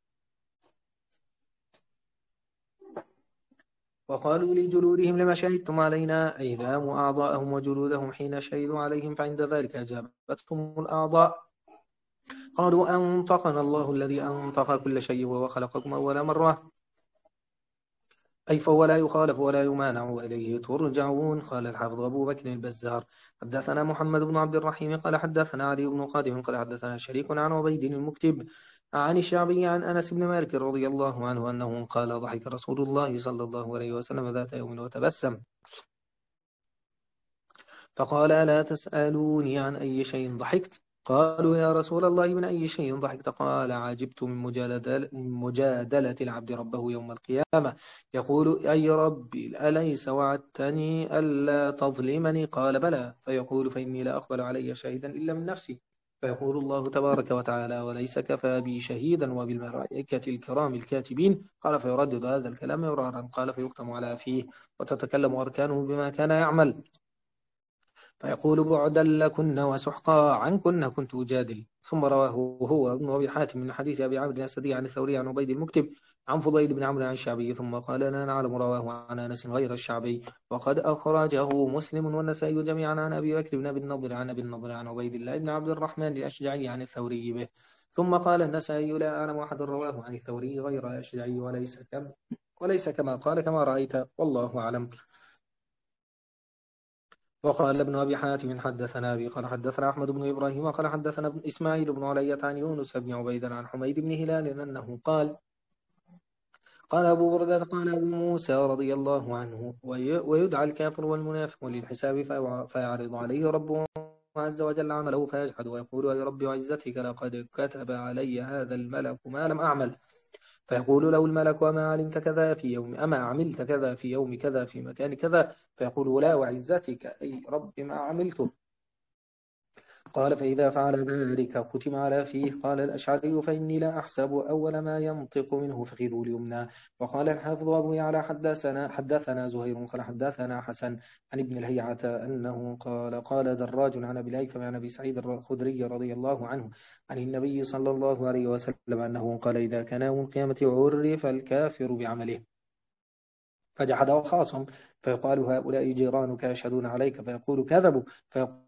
وقالوا لجلودهم: لما شهدتم علينا؟ أي داموا أعضاءهم وجلودهم حين شهدوا عليهم، فعند ذلك أجابتهم الأعضاء. قالوا: أنطقنا الله الذي أنطق كل شيء وهو خلقكم أول مرة، أي فهو لا يخالف ولا يمانع وإليه ترجعون. قال الحافظ أبو بكر البزار: حدثنا محمد بن عبد الرحيم قال حدثنا علي بن قادم قال حدثنا شريك عن عبيد المكتب عن الشعبي عن أنس بن مالك رضي الله عنه أنه قال: ضحك رسول الله صلى الله عليه وسلم ذات يوم وتبسم، فقال: ألا تسألوني عن أي شيء ضحكت؟ قالوا: يا رسول الله من أي شيء ضحكت؟ قال: عجبت من مجادلة, مجادلة العبد ربه يوم القيامة، يقول: أي ربي أليس وعدتني ألا تظلمني؟ قال: بلى. فيقول: فإني لا أقبل علي شهيدا إلا من نفسي. فيقول الله تبارك وتعالى: وليس كفى بي شهيدا وبالملائكة الكرام الكاتبين. قال: فيردد هذا الكلام مرارا. قال: فيختم على فيه وتتكلم أركانه بما كان يعمل، فيقول: بعدا لكن وسحقا عنكن كنت أجادل. ثم رواه هو ابن أبي حاتم من حديث أبي عمرو الأسدي عن الثوري عن عبيد المكتب عن فضيل بن عمرو عن الشعبي، ثم قال: لا نعلم رواه عن أنس غير الشعبي، وقد أخرجه مسلم والنسائي جميعا عن أبي بكر بن أبي النضر عن أبي النضر عن عبيد الله بن عبد الرحمن الأشجعي عن الثوري به. ثم قال النسائي: لا أعلم أحد رواه عن الثوري غير الأشجعي، وليس كما وليس كما قال كما رأيت، والله أعلم. وقال ابن أبي حاتم: حدثنا أبي قال حدثنا أحمد بن إبراهيم قال حدثنا ابن إسماعيل بن علية عن يونس بن عبيد عن حميد بن هلال أنه قال: قال أبو بردة قال أبو موسى رضي الله عنه: ويدعى الكافر والمنافق للحساب فيعرض عليه ربه عز وجل عمله فيجحد ويقول: يا رب عزتك لقد كتب علي هذا الملك ما لم أعمل. فيقول له الملك: وما علمت كذا في يوم أما عملت كذا في يوم كذا في مكان كذا؟ فيقول: لا وعزتك أي رب ما عملته. قال فإذا فعل ذلك ختم على فيه. قال الأشعري فإني لا أحسب أول ما ينطق منه فخذه اليمنى. وقال الحافظ أبو يعلى حدثنا حدثنا زهير قال حدثنا حسن عن ابن الهيعة أنه قال قال دراج عن أبي الهيثم عن أبي سعيد الخدري رضي الله عنه عن النبي صلى الله عليه وسلم أنه قال إذا كان يوم القيامة عرف الكافر بعمله فجحد وخاصم فيقال هؤلاء جيرانك يشهدون عليك فيقول كذبوا فيقول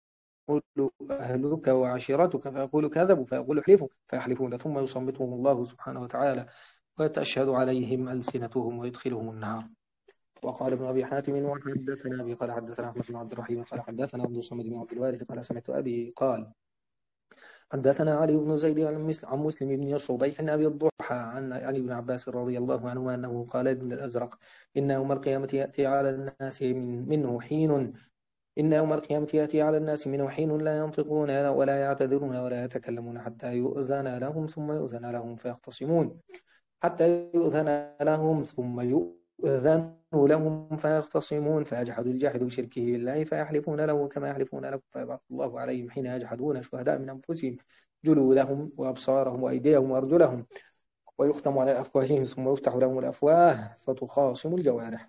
أهلك وعشيرتك فيقول كذبوا فيقول احلفوا فيحلفون ثم يصمتهم الله سبحانه وتعالى ويتأشهد عليهم ألسنتهم ويدخلهم النار. وقال ابن أبي حاتم وحدثنا أبي قال حدثنا أحمد بن عبد الرحيم قال حدثنا عبد الصمد بن عبد الوارث قال سمعت أبي قال حدثنا علي بن زيد عن مسلم بن صبيح عن أبي الضحى عن علي بن عباس رضي الله عنه أنه قال ابن الأزرق إن يوم القيامة يأتي على الناس من منه حين إن يوم القيامة يأتي على الناس منه حين لا ينطقون ولا يعتذرون ولا يتكلمون حتى يؤذن لهم ثم يؤذن لهم فيختصمون حتى يؤذن لهم ثم يؤذن لهم فيختصمون فيجحد الجاحد بشركه بالله فيحلفون له كما يحلفون لكم فيبعث الله عليهم حين يجحدون شهداء من أنفسهم جلودهم وأبصارهم وأيديهم وأرجلهم ويختم على أفواههم ثم يفتح لهم الأفواه فتخاصم الجوارح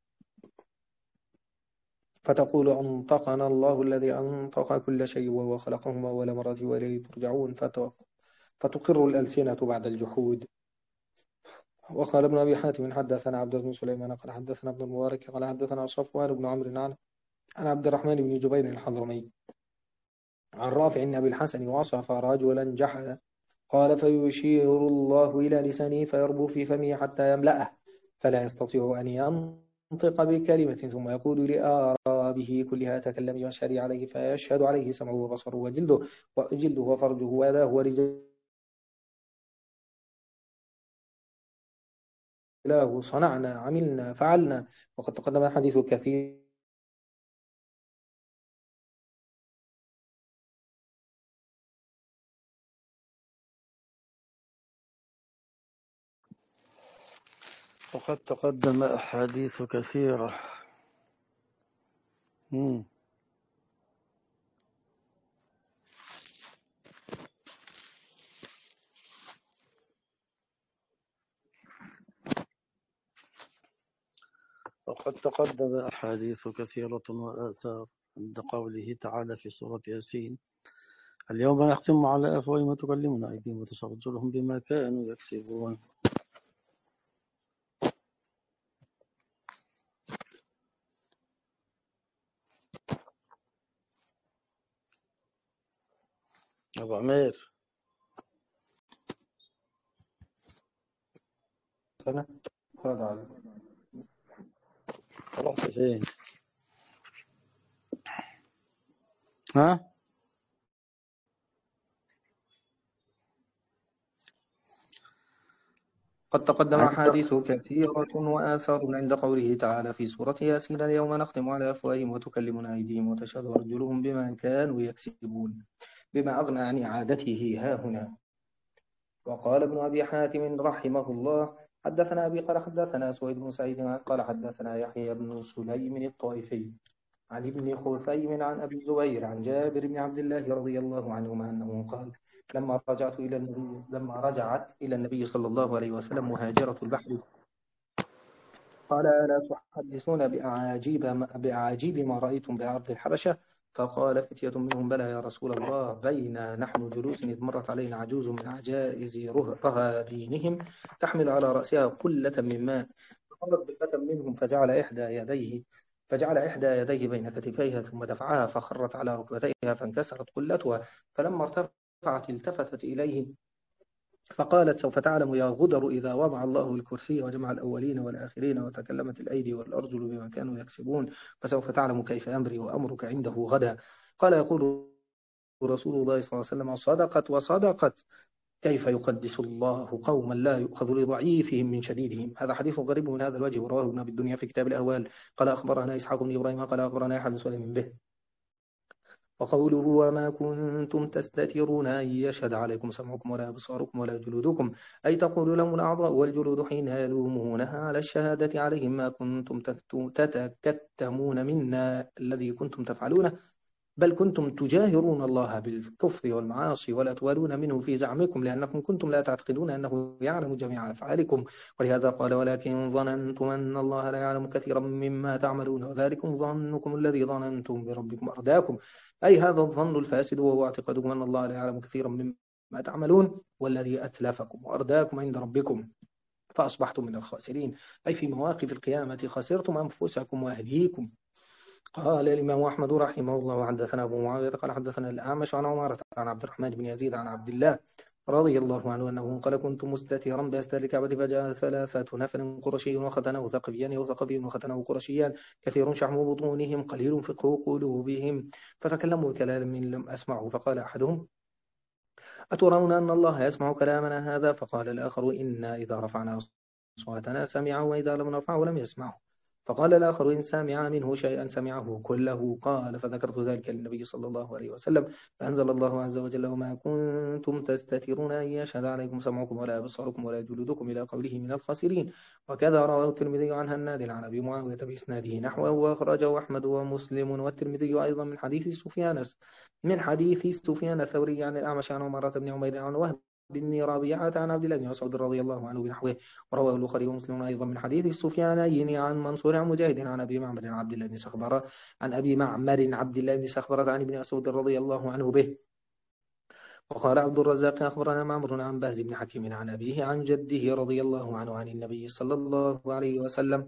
فتقول أنطقنا الله الذي أنطق كل شيء وهو خلقهم أول مرة وإليه ترجعون فتقر الألسنة بعد الجحود. وقال ابن أبي حاتم حدثنا عبد بن سليمان قال حدثنا ابن المبارك قال حدثنا صفوان بن عمرو عن عن عبد الرحمن بن جبير الحضرمي عن رافع عن أبي الحسن وصف رجلا جحد قال فيشير الله إلى لسانه فيربو في فمه حتى يملأه فلا يستطيع أن ينطق بكلمة ثم يقول لآرابه كلها تكلم يشهد عليه فيشهد عليه سمعه وبصره وجلده وجلده وفرجه ويداه ورجله صنعنا عملنا فعلنا. وقد تقدم حديث كثير وقد تقدم أحاديث كثيرة. مم. وقد تقدم أحاديث كثيرة وآثار عند قوله تعالى في سورة ياسين اليوم نختم على أفواههم وتكلمنا أيديهم وتشهد أرجلهم بما كانوا يكسبون. أبو عمير أنا هذا رحت فين؟ ها؟ قد تقدم أحاديث كثيرة وآثار عند قوله تعالى في سورة ياسين اليوم نختم على أفواههم وتكلمنا أيديهم وتشهد أرجلهم بما كانوا يكسبون بما أغنى عن إعادته ها هنا. وقال ابن أبي حاتم رحمه الله حدثنا أبي قال حدثنا سويد بن سعيد قال حدثنا يحيى بن سليم الطائفي عن ابن خثيم عن أبي الزبير عن جابر بن عبد الله رضي الله عنهما أنه قال لما رجعت إلى النبي لما رجعت إلى النبي صلى الله عليه وسلم مهاجرة البحر قال ألا تحدثون بأعاجيب بأعاجيب ما رأيتم بأرض الحبشة؟ فقال فتية منهم بلى يا رسول الله بينا نحن جلوس إذ مرت علينا عجوز من عجائز رهابينهم تحمل على رأسها قلة من ماء فقالت بفتى منهم فجعل إحدى يديه فجعل إحدى يديه بين كتفيها ثم دفعها فخرت على ركبتيها فانكسرت قلتها فلما ارتفعت التفتت إليه فقالت سوف تعلم يا غدر إذا وضع الله الكرسي وجمع الأولين والآخرين وتكلمت الأيدي والأرجل بما كانوا يكسبون فسوف تعلم كيف أمري وأمرك عنده غدا. قال يقول رسول الله صلى الله عليه وسلم صدقت وصدقت كيف يقدس الله قوما لا يؤخذ لضعيفهم من شديدهم. هذا حديث غريب من هذا الوجه ورواه ابن أبي الدنيا في كتاب الأهوال قال أخبرنا إسحاق بن إبراهيم قال أخبرنا يحيى بن سليم به. وقوله وما كنتم تستترون أن يشهد عليكم سمعكم ولا أبصاركم ولا جلودكم أي تقول لهم الأعضاء والجلود حين يلومونها على الشهادة عليهم ما كنتم تتكتمون منا الذي كنتم تفعلونه بل كنتم تجاهرون الله بالكفر والمعاصي ولا توالون منه في زعمكم لأنكم كنتم لا تعتقدون أنه يعلم جميع أفعالكم. ولهذا قال ولكن ظننتم أن الله لا يعلم كثيرا مما تعملون وذلكم ظنكم الذي ظننتم بربكم أرداكم. أي هذا الظن الفاسد وهو اعتقادكم أن الله لا يعلم كثيرا مما تعملون والذي أتلفكم وأرداكم عند ربكم فأصبحتم من الخاسرين. أي في مواقف القيامة خسرتم أنفسكم وأهليكم. قال الإمام أحمد رحمه الله حدثنا أبو معاوية قال حدثنا الأعمش عن عمارة عن عبد الرحمن بن يزيد عن عبد الله رضي الله عنه أنه قال كنت مستترا بأستار الكعبة فجاء ثلاثة نفر قرشي وختنه ثقفيان وثقفي وختنه قرشيان كثير شحم بطونهم قليل فقه قلوبهم فتكلموا كلاما لم أسمعه. فقال أحدهم أترون أن الله يسمع كلامنا هذا؟ فقال الآخر إنا إذا رفعنا أصواتنا سمعه وإذا لم نرفعه لم يسمعه. فقال الآخر إن سمع منه شيئا سمعه كله. قال فذكرت ذلك للنبي صلى الله عليه وسلم فأنزل الله عز وجل وما كنتم تستترون أن يشهد عليكم سمعكم ولا أبصاركم ولا جلودكم إلى قوله من الخاسرين. وكذا رواه الترمذي عن هناد عن أبي معاوية بإسناده نحوه وأخرجه أحمد ومسلم والترمذي أيضا من حديث سفيان من حديث سفيان الثوري عن الأعمش عن عمارة بن عمير عن وهب بن ربيعة عن عبد الله بن مسعود رضي الله عنه بنحوه. ورواه البخاري ومسلم أيضا من حديث السفيانين عن منصور عن مجاهد عن أبي معمر عبد الله بن سخبرة عن أبي معمر عبد الله بن سخبرة عن ابن مسعود رضي الله عنه به. وقال عبد الرزاق أخبرنا معمر عن باز بن حكيم عن أبيه عن جده رضي الله عنه عن النبي صلى الله عليه وسلم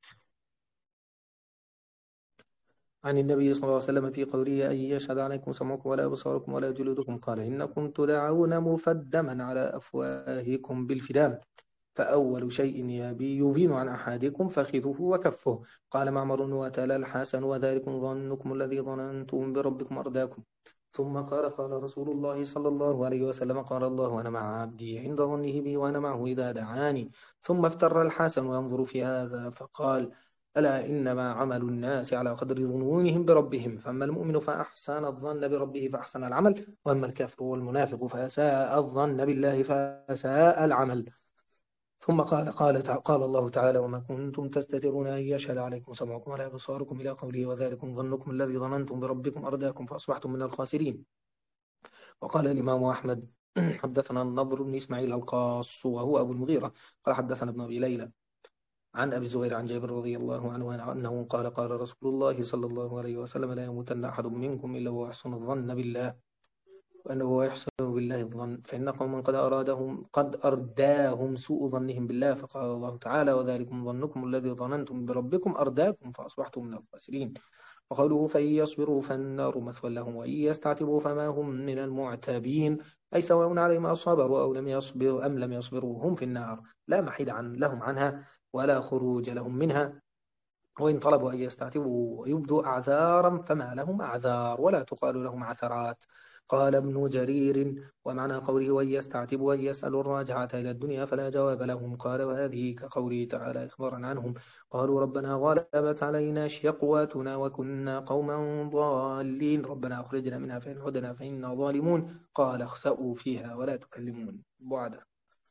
عن النبي صلى الله عليه وسلم في قوله أن يشهد عليكم سمعكم ولا أبصاركم ولا جلودكم. قال إنكم تدعون مفدما على أفواهكم بالفدام فأول شيء يبين عن أحدكم فخذه وكفه. قال معمر وتلا الحسن وذلكم ظنكم الذي ظننتم بربكم أرداكم. ثم قال قال رسول الله صلى الله عليه وسلم قال الله وأنا مع عبدي عند ظنه بي وأنا معه إذا دعاني. ثم افتر الحسن وينظر في هذا فقال ألا إنما عمل الناس على قدر ظنونهم بربهم فأما المؤمن فأحسن الظن بربه فأحسن العمل وأما الكافر والمنافق فأساء الظن بالله فأساء العمل. ثم قال قال قال الله تعالى وما كنتم تستترون أن يشهد عليكم سمعكم ولا أبصاركم إلى قوله وذلكم ظنكم الذي ظننتم بربكم أرداكم فأصبحتم من الخاسرين. وقال الإمام أحمد حدثنا النضر بن إسماعيل القاص وهو أبو المغيرة قال حدثنا ابن أبي ليلى عن أبي الزبير عن جابر رضي الله عنه أنه قال قال رسول الله صلى الله عليه وسلم لا يموتن أحد منكم إلا هو يحسن الظن بالله وأنه يحسن بالله الظن فإن قوما قد أرادهم قد أرداهم سوء ظنهم بالله. فقال الله تعالى وذلكم ظنكم الذي ظننتم بربكم أرداكم فأصبحتم من الخاسرين. وقوله فإن يصبروا فالنار مثوى لهم وإن يستعتبوا فما هم من المعتبين أي سواء عليهم أصبروا أو لم يصبروا أم لم يصبروا هم في النار لا محيد عن لهم عنها ولا خروج لهم منها. وإن طلبوا أن يستعتبوا ويبدوا أعذارا فما لهم أعذار ولا تقال لهم عثرات. قال ابن جرير ومعنى قوله وأن يستعتبوا أن يسألوا الراجعة إلى الدنيا فلا جواب لهم. قال وهذه كقوله تعالى إخبارا عنهم قالوا ربنا غلبت علينا شقواتنا وكنا قوما ضالين ربنا أخرجنا منها فإن عدنا فإنا ظالمون قال اخسأوا فيها ولا تكلمون بعد.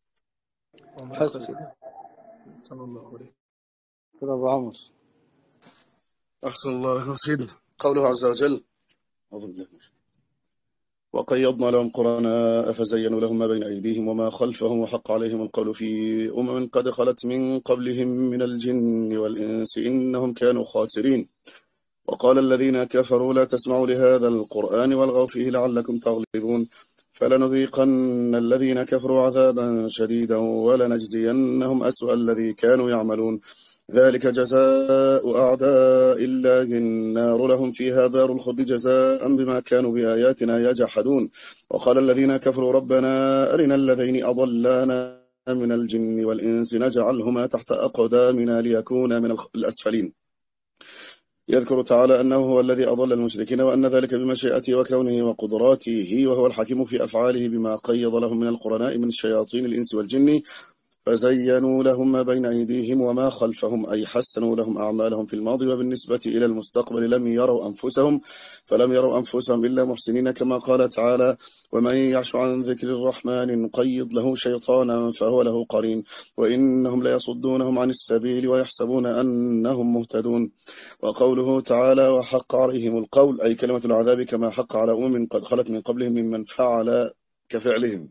حسن صلى الله عليه كده أبو عمر. أحسن الله لكم سيدنا. قوله عز وجل وقيضنا لهم قرناء فزينوا لهم ما بين أيديهم وما خلفهم وحق عليهم القول في أمم قد خلت من قبلهم من الجن والإنس إنهم كانوا خاسرين. وقال الذين كفروا لا تسمعوا لهذا القرآن والغوا فيه لعلكم تغلبون فلنذيقن الذين كفروا عذابا شديدا ولنجزينهم أسوأ الذي كانوا يعملون ذلك جزاء أعداء الله النار لهم فيها دار الخلد جزاء بما كانوا بآياتنا يجحدون. وقال الذين كفروا ربنا أرنا الذين أضلانا من الجن والإنس نجعلهما تحت أقدامنا ليكونا من الأسفلين. يذكر تعالى أنه هو الذي أضل المشركين وأن ذلك بمشيئته وكونه وقدراته وهو الحكيم في أفعاله بما قيض لهم من القرناء من الشياطين الإنس والجن فزينوا لهم ما بين أيديهم وما خلفهم، أي حسنوا لهم أعمالهم في الماضي، وبالنسبة إلى المستقبل لم يروا أنفسهم فلم يروا أنفسهم إلا محسنين، كما قال تعالى: ومن يعش عن ذكر الرحمن نقيض له شيطانا فهو له قرين وإنهم ليصدونهم عن السبيل ويحسبون أنهم مهتدون. وقوله تعالى: وحق عليهم القول، أي كلمة العذاب كما حق على أمم قد خلت من قبلهم ممن فعل كفعلهم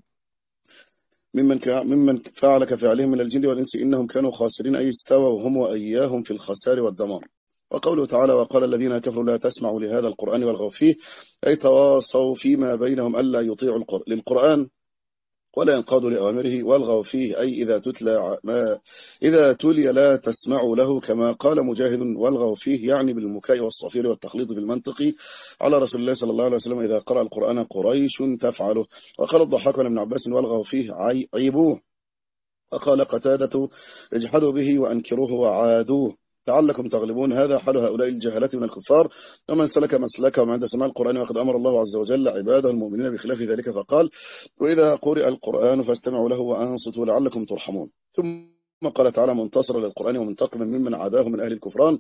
ممن ممن فعل كفعلهم من الجن والإنس إنهم كانوا خاسرين، أي استووا هم وإياهم في الخسار والدمار. وقوله تعالى: وقال الذين كفروا لا تسمعوا لهذا القرآن والغوا فيه، أي تواصوا فيما بينهم ألا يطيعوا للقرآن ولا ينقادوا لأوامره، والغوا فيه أي إذا تتلى ما إذا تلي لا تسمعوا له، كما قال مجاهد: والغوا فيه يعني بالمكاء والصفير والتخليط بالمنطق على رسول الله صلى الله عليه وسلم إذا قرأ القرآن قريش تفعله. وقال الضحاك عن ابن عباس: والغوا فيه عيبوه. وقال قتادة: اجحدوا به وأنكروه وعادوه لعلكم تغلبون. هذا حال هؤلاء الجهلة من الكفار، ومن سلك مسلكهم عند سماع القرآن، وقد أمر الله عز وجل عباده المؤمنين بخلاف ذلك فقال: وإذا قرئ القرآن فاستمعوا له وأنصتوا لعلكم ترحمون. ثم قال تعالى منتصرا للقرآن ومنتقما ممن عاداه من أهل الكفران: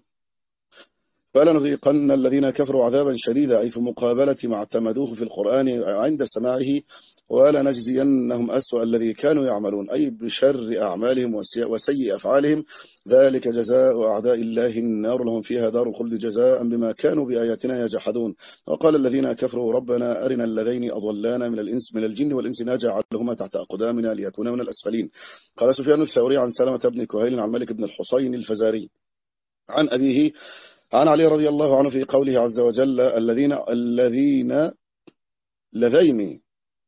فلنذيقن الذين كفروا عذابا شديدا، أي في مقابلة ما اعتمدوه في القرآن عند سماعه، ولا نجزينهم أسوأ الذي كانوا يعملون، أي بشر أعمالهم وسيء أفعالهم. ذلك جزاء أعداء الله النار لهم فيها دار الخلد جزاء بما كانوا بآياتنا يجحدون. وقال الذين كفروا ربنا أرنا الذين أضلانا من الإنس من الجن والإنس نجعلهما تحت أقدامنا ليكونا من الأسفلين. قال سفيان الثوري عن سلمة بن كهيل عن مالك بن الحصين الفزاري عن أبيه عن علي رضي الله عنه في قوله عز وجل: الذين الذين لذين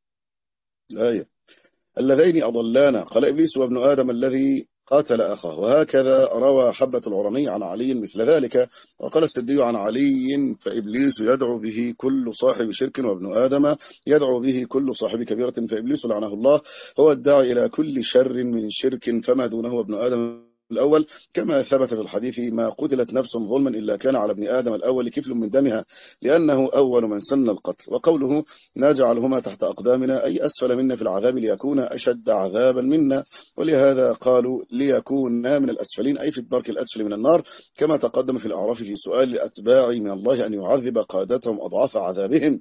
الآية اللذين أضلانا، قال إبليس وابن آدم الذي قاتل أخاه. وهكذا روى حبة العرمي عن علي مثل ذلك. وقال السدي عن علي: فإبليس يدعو به كل صاحب شرك، وابن آدم يدعو به كل صاحب كبيرة، فإبليس لعنه الله هو الداعي إلى كل شر من شرك فما دونه وابن آدم الأول، كما ثبت في الحديث: ما قتلت نفس ظلما إلا كان على ابن آدم الأول كفل من دمها، لأنه أول من سن القتل. وقوله نجعلهما تحت أقدامنا، أي أسفل منا في العذاب ليكون أشد عذابا منا، ولهذا قالوا ليكون من الأسفلين، أي في الدرك الأسفل من النار، كما تقدم في الأعراف في سؤال الأتباع من الله أن يعذب قادتهم أضعاف عذابهم.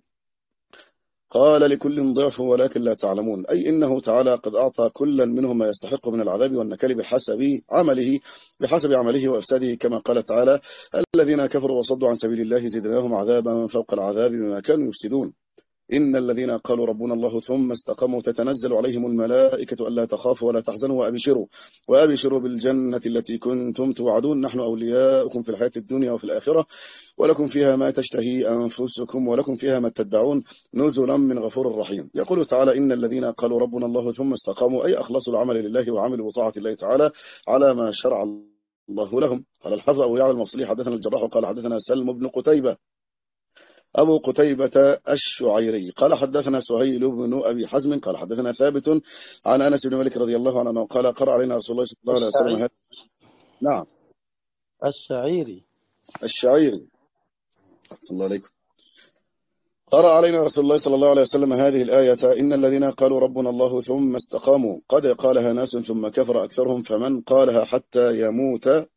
قال لكل ضعف ولكن لا تعلمون، أي إنه تعالى قد أعطى كلا منهم ما يستحق من العذاب والنكال بحسب عمله بحسب عمله وأفساده، كما قال تعالى: الذين كفروا وصدوا عن سبيل الله زدناهم عذابا فوق العذاب بما كانوا يفسدون. إن الذين قالوا ربنا الله ثم استقاموا تتنزل عليهم الملائكة ألا تخافوا ولا تحزنوا وأبشروا وأبشروا بالجنة التي كنتم توعدون، نحن أولياؤكم في الحياة الدنيا وفي الآخرة، ولكم فيها ما تشتهي أنفسكم ولكم فيها ما تدعون، نزلا من غفور رحيم. يقول تعالى: إن الذين قالوا ربنا الله ثم استقاموا، أي أخلصوا العمل لله وعملوا بطاعة الله تعالى على ما شرع الله لهم. قال الحافظ أبو يعلى المصري: حدثنا الجراح قال حدثنا سلم بن قتيبة أبو قتيبة الشعيري قال حدثنا سهيل بن أبي حزم قال حدثنا ثابت عن أنس بن مالك رضي الله عنه قال: قرأ علينا رسول الله صلى الله عليه وسلم هذا. نعم، الشعيري الشعيري صلى الله عليكم. قرأ علينا رسول الله صلى الله عليه وسلم هذه الآية: إن الذين قالوا ربنا الله ثم استقاموا، قد قالها ناس ثم كفر أكثرهم، فمن قالها حتى يموت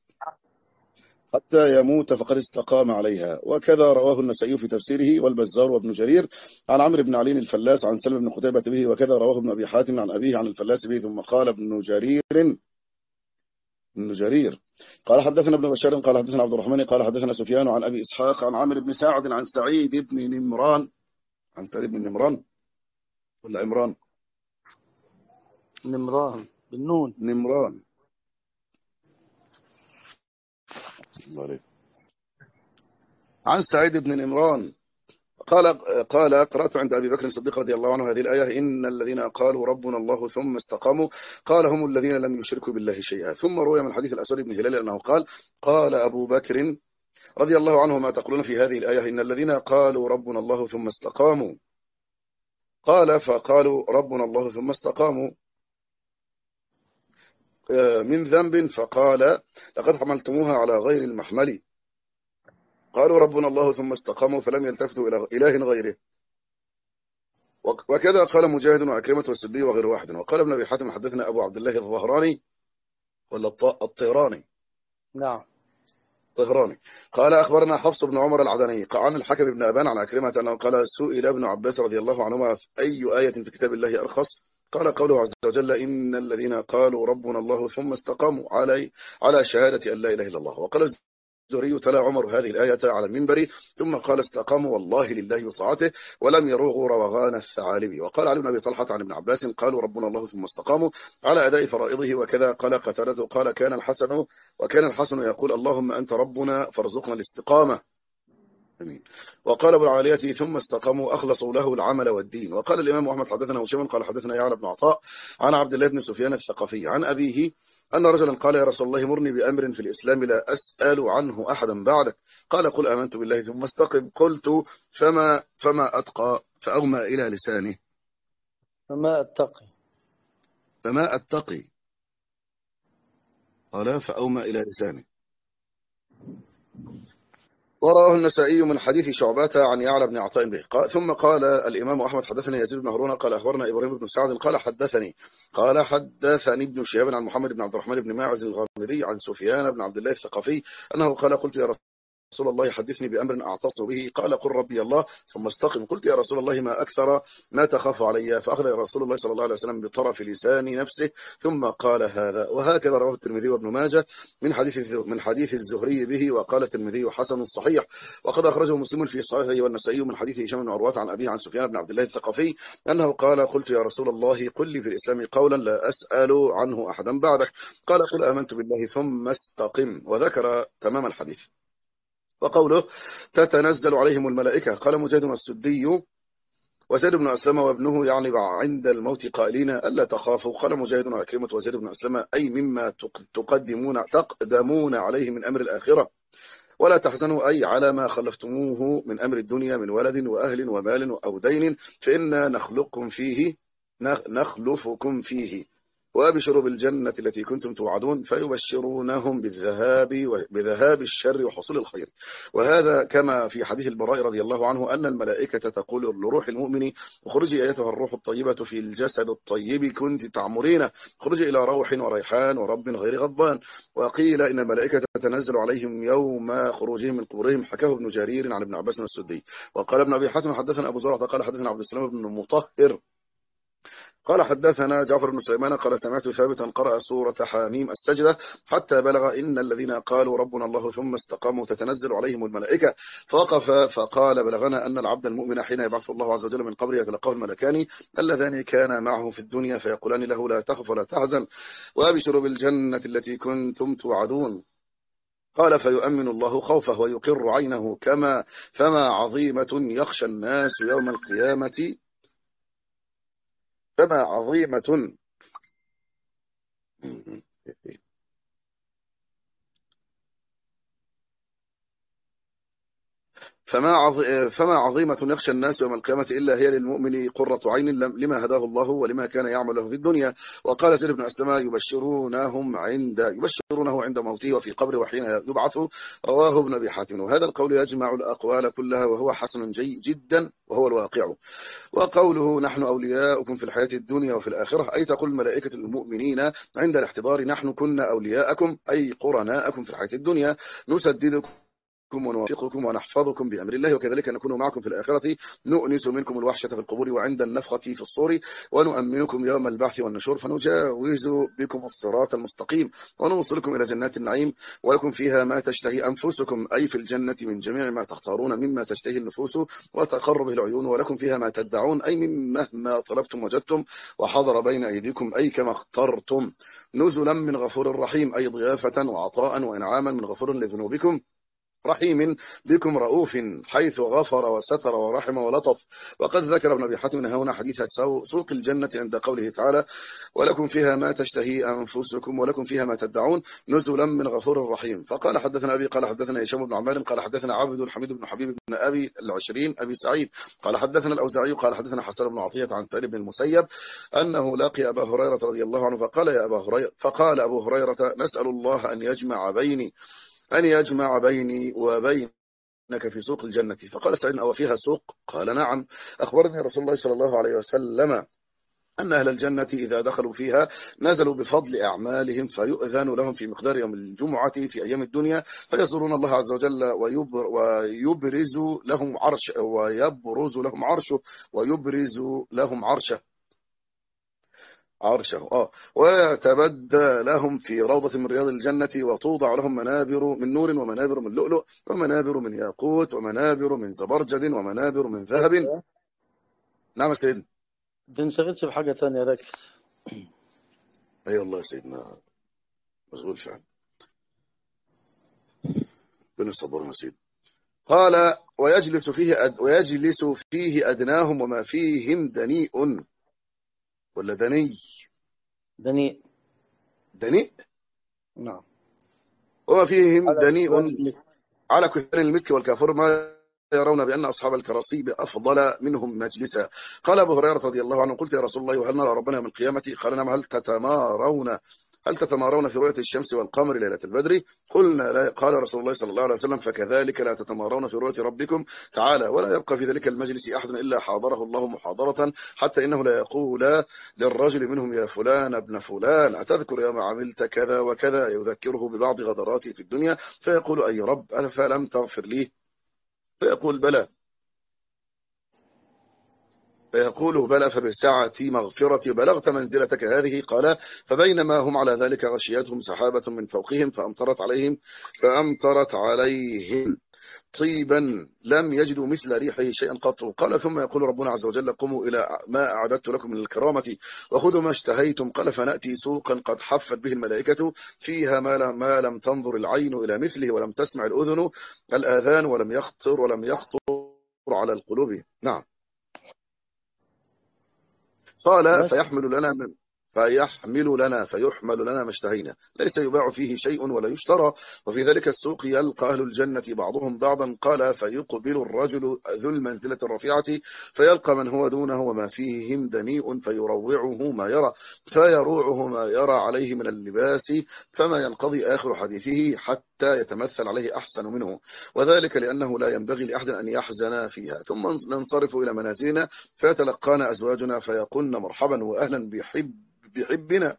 حتى يموت فقد استقام عليها. وكذا رواه النسائي في تفسيره والبزار وابن جرير عن عمرو بن علي الفلاس عن سلم بن قتيبة به، وكذا رواه ابن أبي حاتم عن أبيه عن الفلاس به. ثم قال ابن جرير ابن جرير قال حدثنا ابن بشار قال حدثنا عبد الرحمن قال حدثنا سفيان عن أبي إسحاق عن عمرو بن سعد عن سعيد بن نمران عن سعيد بن نمران ولا عمران نمران بالنون نمران الله عليك. عن سعيد بن نمران قال قال قرأت عند أبي بكر الصديق رضي الله عنه هذه الآية: إن الذين قالوا ربنا الله ثم استقاموا، قال هم الذين لم يشركوا بالله شيئا. ثم روي من حديث الأسود بن هلال أنه قال: قال أبو بكر رضي الله عنه: ما تقولون في هذه الآية إن الذين قالوا ربنا الله ثم استقاموا؟ قال: فقالوا ربنا الله ثم استقاموا من ذنب، فقال: لقد حملتموها على غير المحمل. قالوا ربنا الله ثم استقاموا فلم يلتفتوا إلى إله غيره. وكذا قال مجاهد وعكرمة والسدي وغير واحد. وقال ابن أبي حاتم حدثنا أبو عبد الله الظهراني ولا الط- الطيراني نعم. طهراني قال أخبرنا حفص بن عمر العدني عن الحكم بن أبان عن عكرمة أنه قال سئل ابن عباس رضي الله عنهما أي آية في كتاب الله أرخص؟ قال قوله عز وجل إن الذين قالوا ربنا الله ثم استقاموا على على شهادة أن لا إله إلا الله. وقال الزهري تلا عمر هذه الآية على المنبر ثم قال استقاموا والله لله وطاعته ولم يروغوا روغان الثعالب. وقال علي بن أبي طلحة عن ابن عباس قالوا ربنا الله ثم استقاموا على أداء فرائضه. وكذا قال قتادة قال كان الحسن وكان الحسن يقول اللهم أنت ربنا فارزقنا الاستقامة. أمين. وقال ابو العالية ثم استقاموا أخلصوا له العمل والدين. وقال الإمام أحمد حدثنا هشام قال حدثنا يعلى بن عطاء عن عبد الله بن سفيان الثقفي عن أبيه أن رجلا قال يا رسول الله مرني بأمر في الإسلام لا أسأل عنه أحدا بعدك. قال قل آمنت بالله ثم استقم. قلت فما فما أتقى فأومى إلى لسانه فما أتقي فما أتقي قال فأومى إلى لسانه. ورواه النسائي من حديث شعبة عن يعلى بن عطاء به. قال ثم قال الإمام أحمد حدثنا يزيد بن هارون قال أخبرنا إبراهيم بن سعد قال حدثني قال حدثني ابن شهاب عن محمد بن عبد الرحمن بن ماعز الغامدي عن سفيان بن عبد الله الثقفي أنه قال قلت يا رسول الله حدثني بأمر أعتصم به. قال قل ربي الله ثم استقم. قلت يا رسول الله ما أكثر ما تخاف علي؟ فأخذ رسول الله صلى الله عليه وسلم بطرف لسان نفسه ثم قال هذا. وهكذا رواه الترمذي وابن ماجه من حديث من حديث الزهري به. وقال الترمذي حسن صحيح. وقد أخرجه مسلم في صحيحه والنسائي من حديث هشام بن عروة عن أبيه عن سفيان بن عبد الله الثقفي أنه قال قلت يا رسول الله قل لي في الإسلام قولا لا أسأل عنه أحدا بعدك. قال قل آمنت بالله ثم استقم. وذكر تمام الحديث. وقوله تتنزل عليهم الملائكة قال مجاهد والسدي وزيد بن أسلم وابنه يعني عند الموت قائلين ألا تخافوا. قال مجاهد وعكرمة وزيد بن أسلم أي مما تقدمون تقدمون عليه من أمر الآخرة ولا تحزنوا أي على ما خلفتموه من أمر الدنيا من ولد وأهل ومال أو دين فإنا نخلقكم فيه نخلفكم فيه وابشروا بالجنة التي كنتم توعدون. فيبشرونهم بالذهاب بذهاب الشر وحصول الخير. وهذا كما في حديث البراء رضي الله عنه أن الملائكة تقول لروح المؤمن اخرجي أيتها الروح الطيبة في الجسد الطيب كنت تعمرين اخرجي إلى روح وريحان ورب غير غضبان. وقيل إن الملائكة تتنزل عليهم يوم خروجهم من قبورهم. حكاه ابن جرير عن ابن عباس السدي. وقال ابن أبي حاتم حدثنا أبو زرعة قال حدثنا عبد السلام بن مطهر قال حدثنا جعفر بن سليمان قال سمعت ثابتا قرأ سورة حاميم السجدة حتى بلغ إن الذين قالوا ربنا الله ثم استقاموا تتنزل عليهم الملائكة فوقف فقال بلغنا أن العبد المؤمن حين يبعث الله عز وجل من قبره يتلقاه الملكان اللذان كان معه في الدنيا فيقولان له لا تخف ولا تحزن وابشروا بالجنة التي كنتم توعدون. قال فيؤمن الله خوفه ويقر عينه كما فما عظيمة يخشى الناس يوم القيامة فما عظيمة فما فما عظيمة يخشى الناس يوم القيامة إلا هي للمؤمن قرة عين لما هداه الله ولما كان يعمله في الدنيا. وقال زيد بن أسلم يبشرونهم عند يبشرونه عند موته وفي قبره وحين يبعث. رواه ابن أبي حاتم. وهذا القول يجمع الأقوال كلها وهو حسن جيد جدا وهو الواقع. وقوله نحن أولياؤكم في الحياة الدنيا وفي الآخرة أي تقول ملائكة المؤمنين عند الاحتضار نحن كنا أولياءكم أي قرناءكم في الحياة الدنيا نسددكم ونوافقكم ونحفظكم بأمر الله وكذلك نكون معكم في الآخرة نؤنس منكم الوحشة في القبور وعند النفخة في الصور ونؤمنكم يوم البعث والنشور فنجاوز بكم الصراط المستقيم ونوصلكم إلى جنات النعيم ولكم فيها ما تشتهي أنفسكم أي في الجنة من جميع ما تختارون مما تشتهي النفوس وتقر به العيون ولكم فيها ما تدعون أي مما طلبتم وجدتم وحضر بين أيديكم أي كما اخترتم نزلا من غفور رحيم أي ضيافة وعطاء وإنعاما من غفور لذنوبكم رحيم بكم رؤوف حيث غفر وستر ورحم ولطف. وقد ذكر ابن أبي حاتم هنا حديث سوق الجنة عند قوله تعالى ولكم فيها ما تشتهي أنفسكم ولكم فيها ما تدعون نزلا من غفور رحيم. فقال حدثنا أبي قال حدثنا هشام بن عمار قال حدثنا عبد الحميد بن حبيب بن أبي العشرين أبي سعيد قال حدثنا الأوزاعي قال حدثنا حسن بن عطية عن سعيد بن المسيب أنه لاقي أبا هريرة رضي الله عنه فقال يا أبا هريرة فقال أبو هريرة نسأل الله أن يجمع بيني أن يجمع بيني وبين إنك في سوق الجنة. فقال سعيد: أو فيها سوق؟ قال: نعم. أخبرني رسول الله صلى الله عليه وسلم أن أهل الجنة إذا دخلوا فيها نزلوا بفضل أعمالهم، فيؤذن لهم في مقدار يوم الجمعة في أيام الدنيا، فيزورون الله عز وجل ويبر ويبرز لهم عرش ويبرز لهم عرشه ويبرز لهم عرشه عرشه آه ويتبدى لهم في روضة من رياض الجنة، وتوضع لهم منابر من نور ومنابر من لؤلؤ ومنابر من ياقوت ومنابر من زبرجد ومنابر من ذهب. نعم سيدنا. بنشغلش بحاجة تانية، ركز. أي والله يا سيدنا مشغول فعلا، بن صبر نسيب. قال: ويجلس فيه أد... ويجلس فيه أدناهم وما فيهم دنيء ولا دني دنيء. دنيء نعم. وما فيهم على دنيء كتان المسك. على كثير المسك والكافور، ما يرون بأن أصحاب الكراسي أفضل منهم مجلسا. قال أبو هريرة رضي الله عنه: قلت يا رسول الله وهل نرى ربنا يوم القيامة؟ قال: نعم. هل تتمارون هل تتمارون في رؤية الشمس والقمر ليلة البدر؟ قلنا لا. قال رسول الله صلى الله عليه وسلم: فكذلك لا تتمارون في رؤية ربكم تعالى، ولا يبقى في ذلك المجلس أحد إلا حاضره الله محاضرة، حتى إنه لا يقول للرجل منهم: يا فلان ابن فلان، أتذكر يوم عملت كذا وكذا؟ يذكره ببعض غدراته في الدنيا، فيقول: أي رب، أنا فلم تغفر لي؟ فيقول: بلى. فيقول: بلى، فبالسعة مغفرتي بلغت منزلتك هذه. قال: فبينما هم على ذلك غشيتهم سحابة من فوقهم فأمطرت عليهم فأمطرت عليهم طيبا لم يجدوا مثل ريحه شيئا قط. قال: ثم يقول ربنا عز وجل: قوموا إلى ما أعددت لكم من الكرامة وخذوا ما اشتهيتم. قال: فنأتي سوقا قد حفت به الملائكة، فيها ما لم تنظر العين إلى مثله ولم تسمع الأذن الآذان ولم يخطر ولم يخطر على القلوب. نعم. قال: ماشي. فيحمل لنا من فيحمل لنا فيحمل لنا ما اشتهينا، ليس يباع فيه شيء ولا يشترى. وفي ذلك السوق يلقى أهل الجنة بعضهم بعضا. قال: فيقبل الرجل ذو المنزلة الرفيعة فيلقى من هو دونه وما فيهم دنيء، فيروعه ما يرى فيروعه ما يرى عليه من اللباس، فما ينقضي آخر حديثه حتى يتمثل عليه أحسن منه، وذلك لأنه لا ينبغي لأحد أن يحزن فيها. ثم ننصرف إلى منازلنا فيتلقانا أزواجنا فيقولن: مرحبا وأهلا بحب بحبنا،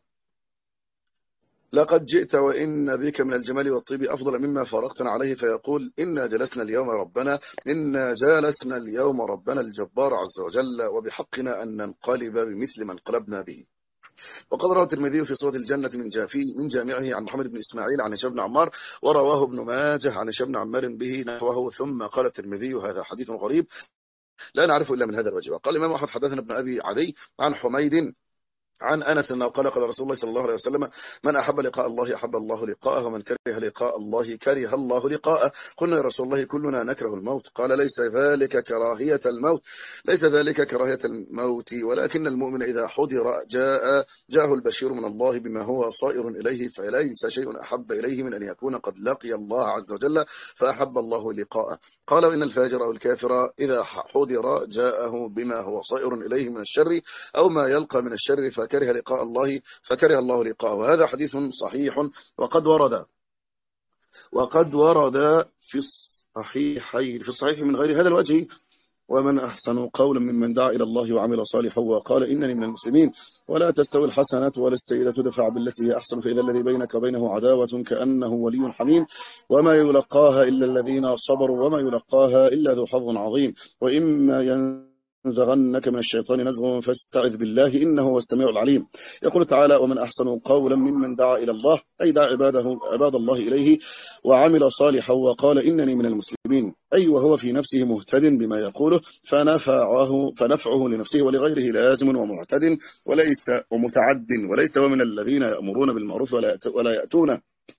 لقد جئت وإن بك من الجمال والطيب أفضل مما فارقتنا عليه. فيقول: إنا جلسنا اليوم ربنا إنا جالسنا اليوم ربنا الجبار عز وجل، وبحقنا أن ننقلب بمثل ما انقلبنا به. وقد روى الترمذي في صوت الجنة من جافي من جامعه عن محمد بن إسماعيل عن هشام بن عمار، ورواه ابن ماجه عن هشام بن عمار به نحوه. ثم قال الترمذي: هذا حديث غريب لا نعرفه إلا من هذا الوجه. قال الإمام أحمد: حدثنا ابن أبي عدي عن حميد عن أنس أنه قال: قال رسول الله صلى الله عليه وسلم: من أحب لقاء الله أحب الله لقاءه، ومن كره لقاء الله كره الله لقاءه. قلنا: يا رسول الله كلنا نكره الموت. قال: ليس ذلك كراهية الموت ليس ذلك كراهية الموت ولكن المؤمن إذا حضر جاء جاءه البشير من الله بما هو صائر إليه، فليس شيء أحب إليه من أن يكون قد لقي الله عز وجل فأحب الله لقاءه. قال: وإن الفاجر أو الكافر إذا حضر جاءه بما هو صائر إليه من الشر أو ما يلقى من الشر فكره لقاء الله فكره الله لقاءه. وهذا حديث صحيح وقد ورد وقد ورد في الصحيحين في الصحيح من غير هذا الوجه: ومن أحسن قولا ممن دعا إلى الله وعمل صالحا وقال إنني من المسلمين، ولا تستوي الحسنات ولا السيئة تدفع بالتي هي أحسن، فإذا الذي بينك وبينه عداوة كأنه ولي حميم، وما يلقاها إلا الذين صبروا وما يلقاها إلا ذو حظ عظيم. وإما ينزغنك من الشيطان نزغ فاستعذ بالله إنه هو السميع العليم. يقول تعالى: ومن أحسن قولا ممن دعا إلى الله، أي دعا عباده عباد الله إليه وعمل صالحا وقال إنني من المسلمين، أي وهو في نفسه مهتد بما يقوله فنفعه, فنفعه لنفسه ولغيره لازم ومعتد وليس ومتعد، وليس ومن الذين يأمرون بالمعروف ولا يأتون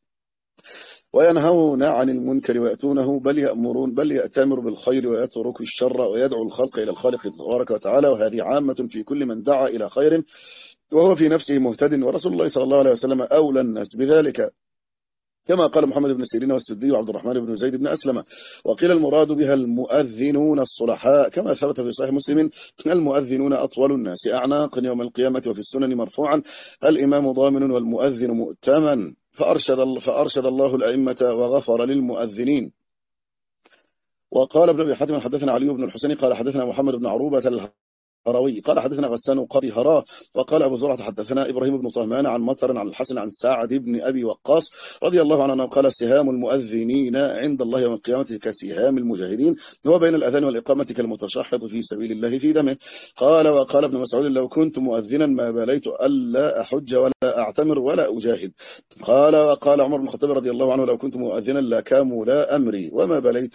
وينهون عن المنكر ويأتونه، بل يأمرون بل يأتمر بالخير ويترك الشر ويدعو الخلق إلى الخالق تبارك وتعالى. وهذه عامة في كل من دعا إلى خير وهو في نفسه مهتد، ورسول الله صلى الله عليه وسلم أولى الناس بذلك، كما قال محمد بن سيرين والسدي وعبد الرحمن بن زيد بن أسلم. وقيل المراد بها المؤذنون الصلحاء، كما ثبت في صحيح مسلم: المؤذنون أطول الناس أعناقا يوم القيامة. وفي السنن مرفوعا: الإمام ضامن والمؤذن مؤتمن. فأرشد, فأرشد الله الأئمة وغفر للمؤذنين. وقال ابن أبي حاتم حدثنا علي بن الحسين قال حدثنا محمد بن عروبة الهروي قال حدثنا غسان قاضي هراء. وقال أبو زرعة حدثنا إبراهيم بن طهمان عن مطر عن الحسن عن سعد بن أبي وقاص رضي الله عنه قال سهام المؤذنين عند الله يوم القيامة كسهام المجاهدين هو بين الأذان والإقامة كالمتشحط في سبيل الله في دمه. قال وقال ابن مسعود لو كنت مؤذنا ما بليت ألا أحج ولا أعتمر ولا أجاهد. قال وقال عمر بن الخطاب رضي الله عنه لو كنت مؤذنا لكاموا لا أمري وما بليت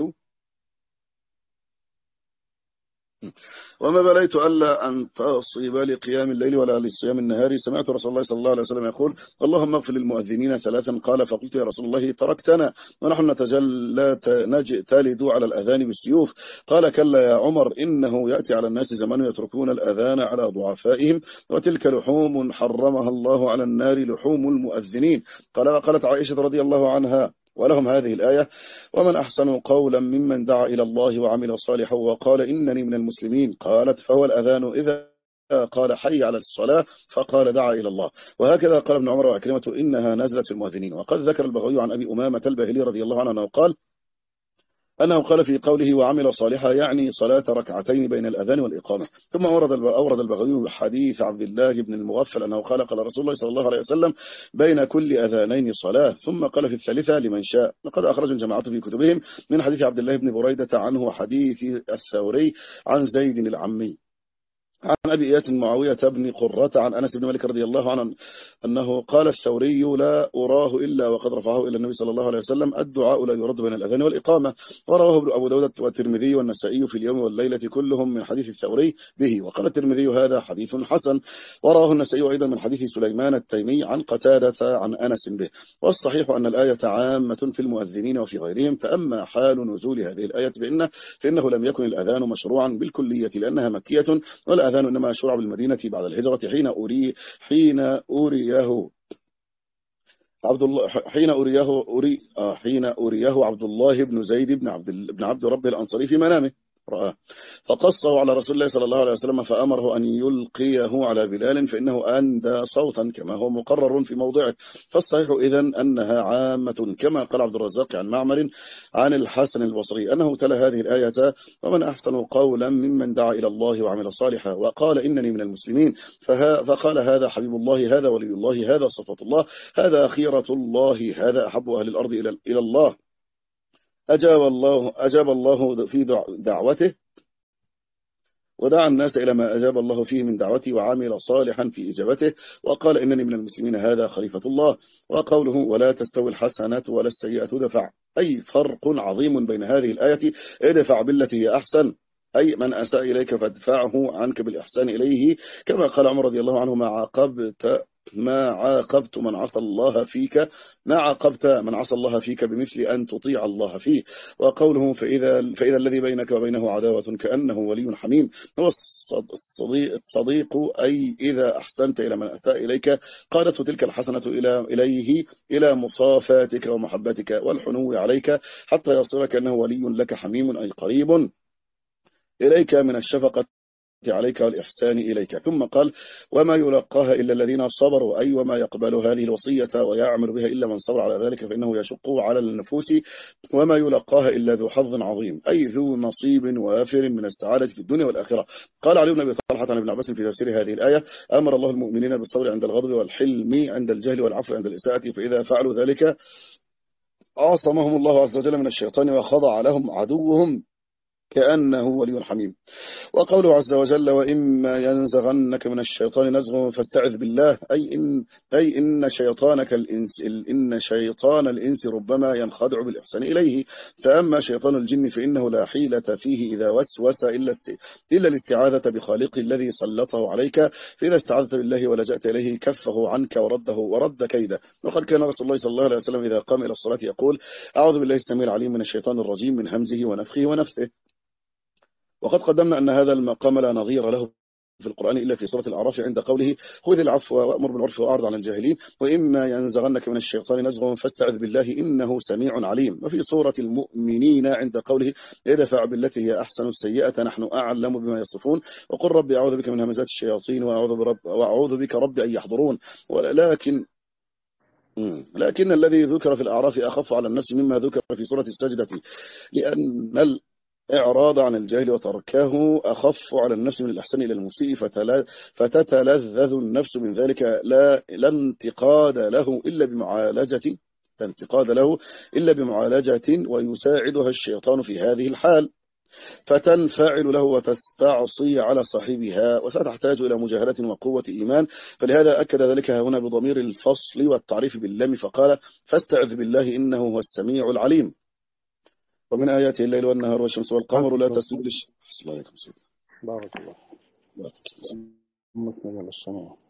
وما بليت ألا أن تصيب لقيام الليل ولا لصيام النهار. سمعت رسول الله صلى الله عليه وسلم يقول اللهم اغفر للمؤذنين ثلاثا. قال فقلت يا رسول الله تركتنا ونحن نتجلى نجتلد على الأذان بالسيوف. قال كلا يا عمر إنه يأتي على الناس زمان يتركون الأذان على ضعفائهم وتلك لحوم حرمها الله على النار لحوم المؤذنين. قال وقالت عائشة رضي الله عنها ولهم هذه الآية ومن أحسن قولا ممن دعا إلى الله وعمل صالحا وقال إنني من المسلمين. قالت فهو الأذان إذا قال حي على الصلاة فقال دعا إلى الله. وهكذا قال ابن عمر وأكرمة إنها نزلت في المؤذنين. وقد ذكر البغوي عن أبي أمامة الباهلي رضي الله عنه أنه قال أنه قال في قوله وعمل صالحا يعني صلاة ركعتين بين الأذان والإقامة. ثم أورد أورد البغوي حديث عبد الله بن المغفل أنه قال قال رسول الله صلى الله عليه وسلم بين كل أذانين صلاة. ثم قال في الثالثة لمن شاء. وقد أخرج الجماعة في كتبهم من حديث عبد الله بن بريدة عنه وحديث الثوري عن زيد العمي عن أبي إياس معاوية بن قرة عن أنس بن مالك رضي الله عنه أنه قال الثوري لا أراه إلا وقد رفعه إلى النبي صلى الله عليه وسلم الدعاء لا يرد بين الأذان والإقامة. ورواه ابن أبو داود والترمذي والنسائي في اليوم والليلة كلهم من حديث الثوري به. وقال الترمذي هذا حديث حسن. ورواه النسائي أيضا من حديث سليمان التيمي عن قتادة عن أنس به. والصحيح أن الآية عامة في المؤذنين وفي غيرهم. فأما حال نزول هذه الآية بإنه فإنه لم يكن الأذان مشروعا بالكلية لأنها مكية والأذان إنما شرع بالمدينة بعد الهجرة حين أوري حين أوريه عبد الله حين أوريه أوري حين أوريه عبد الله بن زيد بن عبد بن عبد رب الأنصاري في منامه رآه فقصه على رسول الله صلى الله عليه وسلم فأمره أن يلقيه على بلال فإنه أندى صوتا كما هو مقرر في موضعه. فالصحيح إذن أنها عامة كما قال عبد الرزاق عن معمر عن الحسن البصري أنه تلا هذه الآية ومن أحسن قولا ممن دعا إلى الله وعمل صالحا وقال إنني من المسلمين. فقال هذا حبيب الله هذا ولي الله هذا صفة الله هذا خيرة الله هذا أحب أهل الأرض إلى الله. أجاب الله أجاب الله في دعوته ودعا الناس إلى ما أجاب الله فيه من دعوته وعمل صالحا في إجابته وقال إنني من المسلمين هذا خليفة الله. وقوله ولا تستوي الحسنة ولا السيئة دفع أي فرق عظيم بين هذه الآية ادفع بالتي هي أحسن أي من أساء إليك فادفعه عنك بالإحسان إليه كما قال عمر رضي الله عنه ما عاقبت ما عاقبت من عصى الله فيك ما عاقبت من عصى الله فيك بمثل أن تطيع الله فيه. وقوله فإذا, فإذا الذي بينك وبينه عداوة كأنه ولي حميم هو الصديق, الصديق أي إذا أحسنت إلى من أساء إليك قادته تلك الحسنة إلى إليه إلى مصافاتك ومحبتك والحنو عليك حتى يصير كأنه ولي لك حميم أي قريب إليك من الشفقة عليك والإحسان إليك. ثم قال وما يلقاها إلا الذين صبروا أي وما يقبل هذه الوصية ويعمل بها إلا من صبر على ذلك فإنه يشق على النفوس وما يلقاها إلا ذو حظ عظيم أي ذو نصيب وافر من السعادة في الدنيا والآخرة. قال علي بن أبي طلحة عن ابن عباس في تفسير هذه الآية أمر الله المؤمنين بالصبر عند الغضب والحلم عند الجهل والعفو عند الإساءة فإذا فعلوا ذلك عاصمهم الله عز وجل من الشيطان وخضع لهم عدوهم كأنه ولي حميم. وقوله عز وجل وإما ينزغنك من الشيطان نزغ فاستعذ بالله أي إن, أي إن شيطانك الإنس إن شيطان الإنس ربما ينخدع بالإحسان إليه. فأما شيطان الجن فإنه لا حيلة فيه إذا وسوس إلا, است... إلا الاستعاذة بخالق الذي سلطه عليك فإذا استعاذت بالله ولجأت إليه كفه عنك ورده ورد كيده. وقد كان رسول الله صلى الله عليه وسلم إذا قام إلى الصلاة يقول أعوذ بالله السميع العليم من الشيطان الرجيم من همزه ونفخه ونفثه. وقد قدمنا أن هذا المقام لا نظير له في القرآن إلا في سورة الأعراف عند قوله خذ العفو وأمر بالعرف وأعرض عن الجاهلين وإما ينزغنك من الشيطان نزغ فاستعذ بالله إنه سميع عليم. وفي سورة المؤمنين عند قوله ادفع بالتي هي أحسن السيئة نحن أعلم بما يصفون وقل ربي أعوذ بك من همزات الشياطين وأعوذ, برب وأعوذ بك ربي أن يحضرون. ولكن لكن الذي ذكر في الأعراف أخف على النفس مما ذكر في سورة السجدة لأن إعراض عن الجاهل وتركه أخف على النفس من الإحسان إلى المسيء، فتلا- فتتلذذ النفس من ذلك، لا لا انتقاد له إلا بمعالجة لا انتقاد له إلا بمعالجة، ويساعدها الشيطان في هذه الحال، فتنفعل له وتستعصي على صاحبها، وستحتاج إلى مجاهدة وقوة إيمان. فلهذا أكد ذلك هنا بضمير الفصل والتعريف باللام، فقال: فاستعذ بالله إنه هو السميع العليم. ومن آياته الليل والنهار والشمس والقمر لا تسجدوا للشمس. بارك الله. لا تسجدوا. مسلم السماء.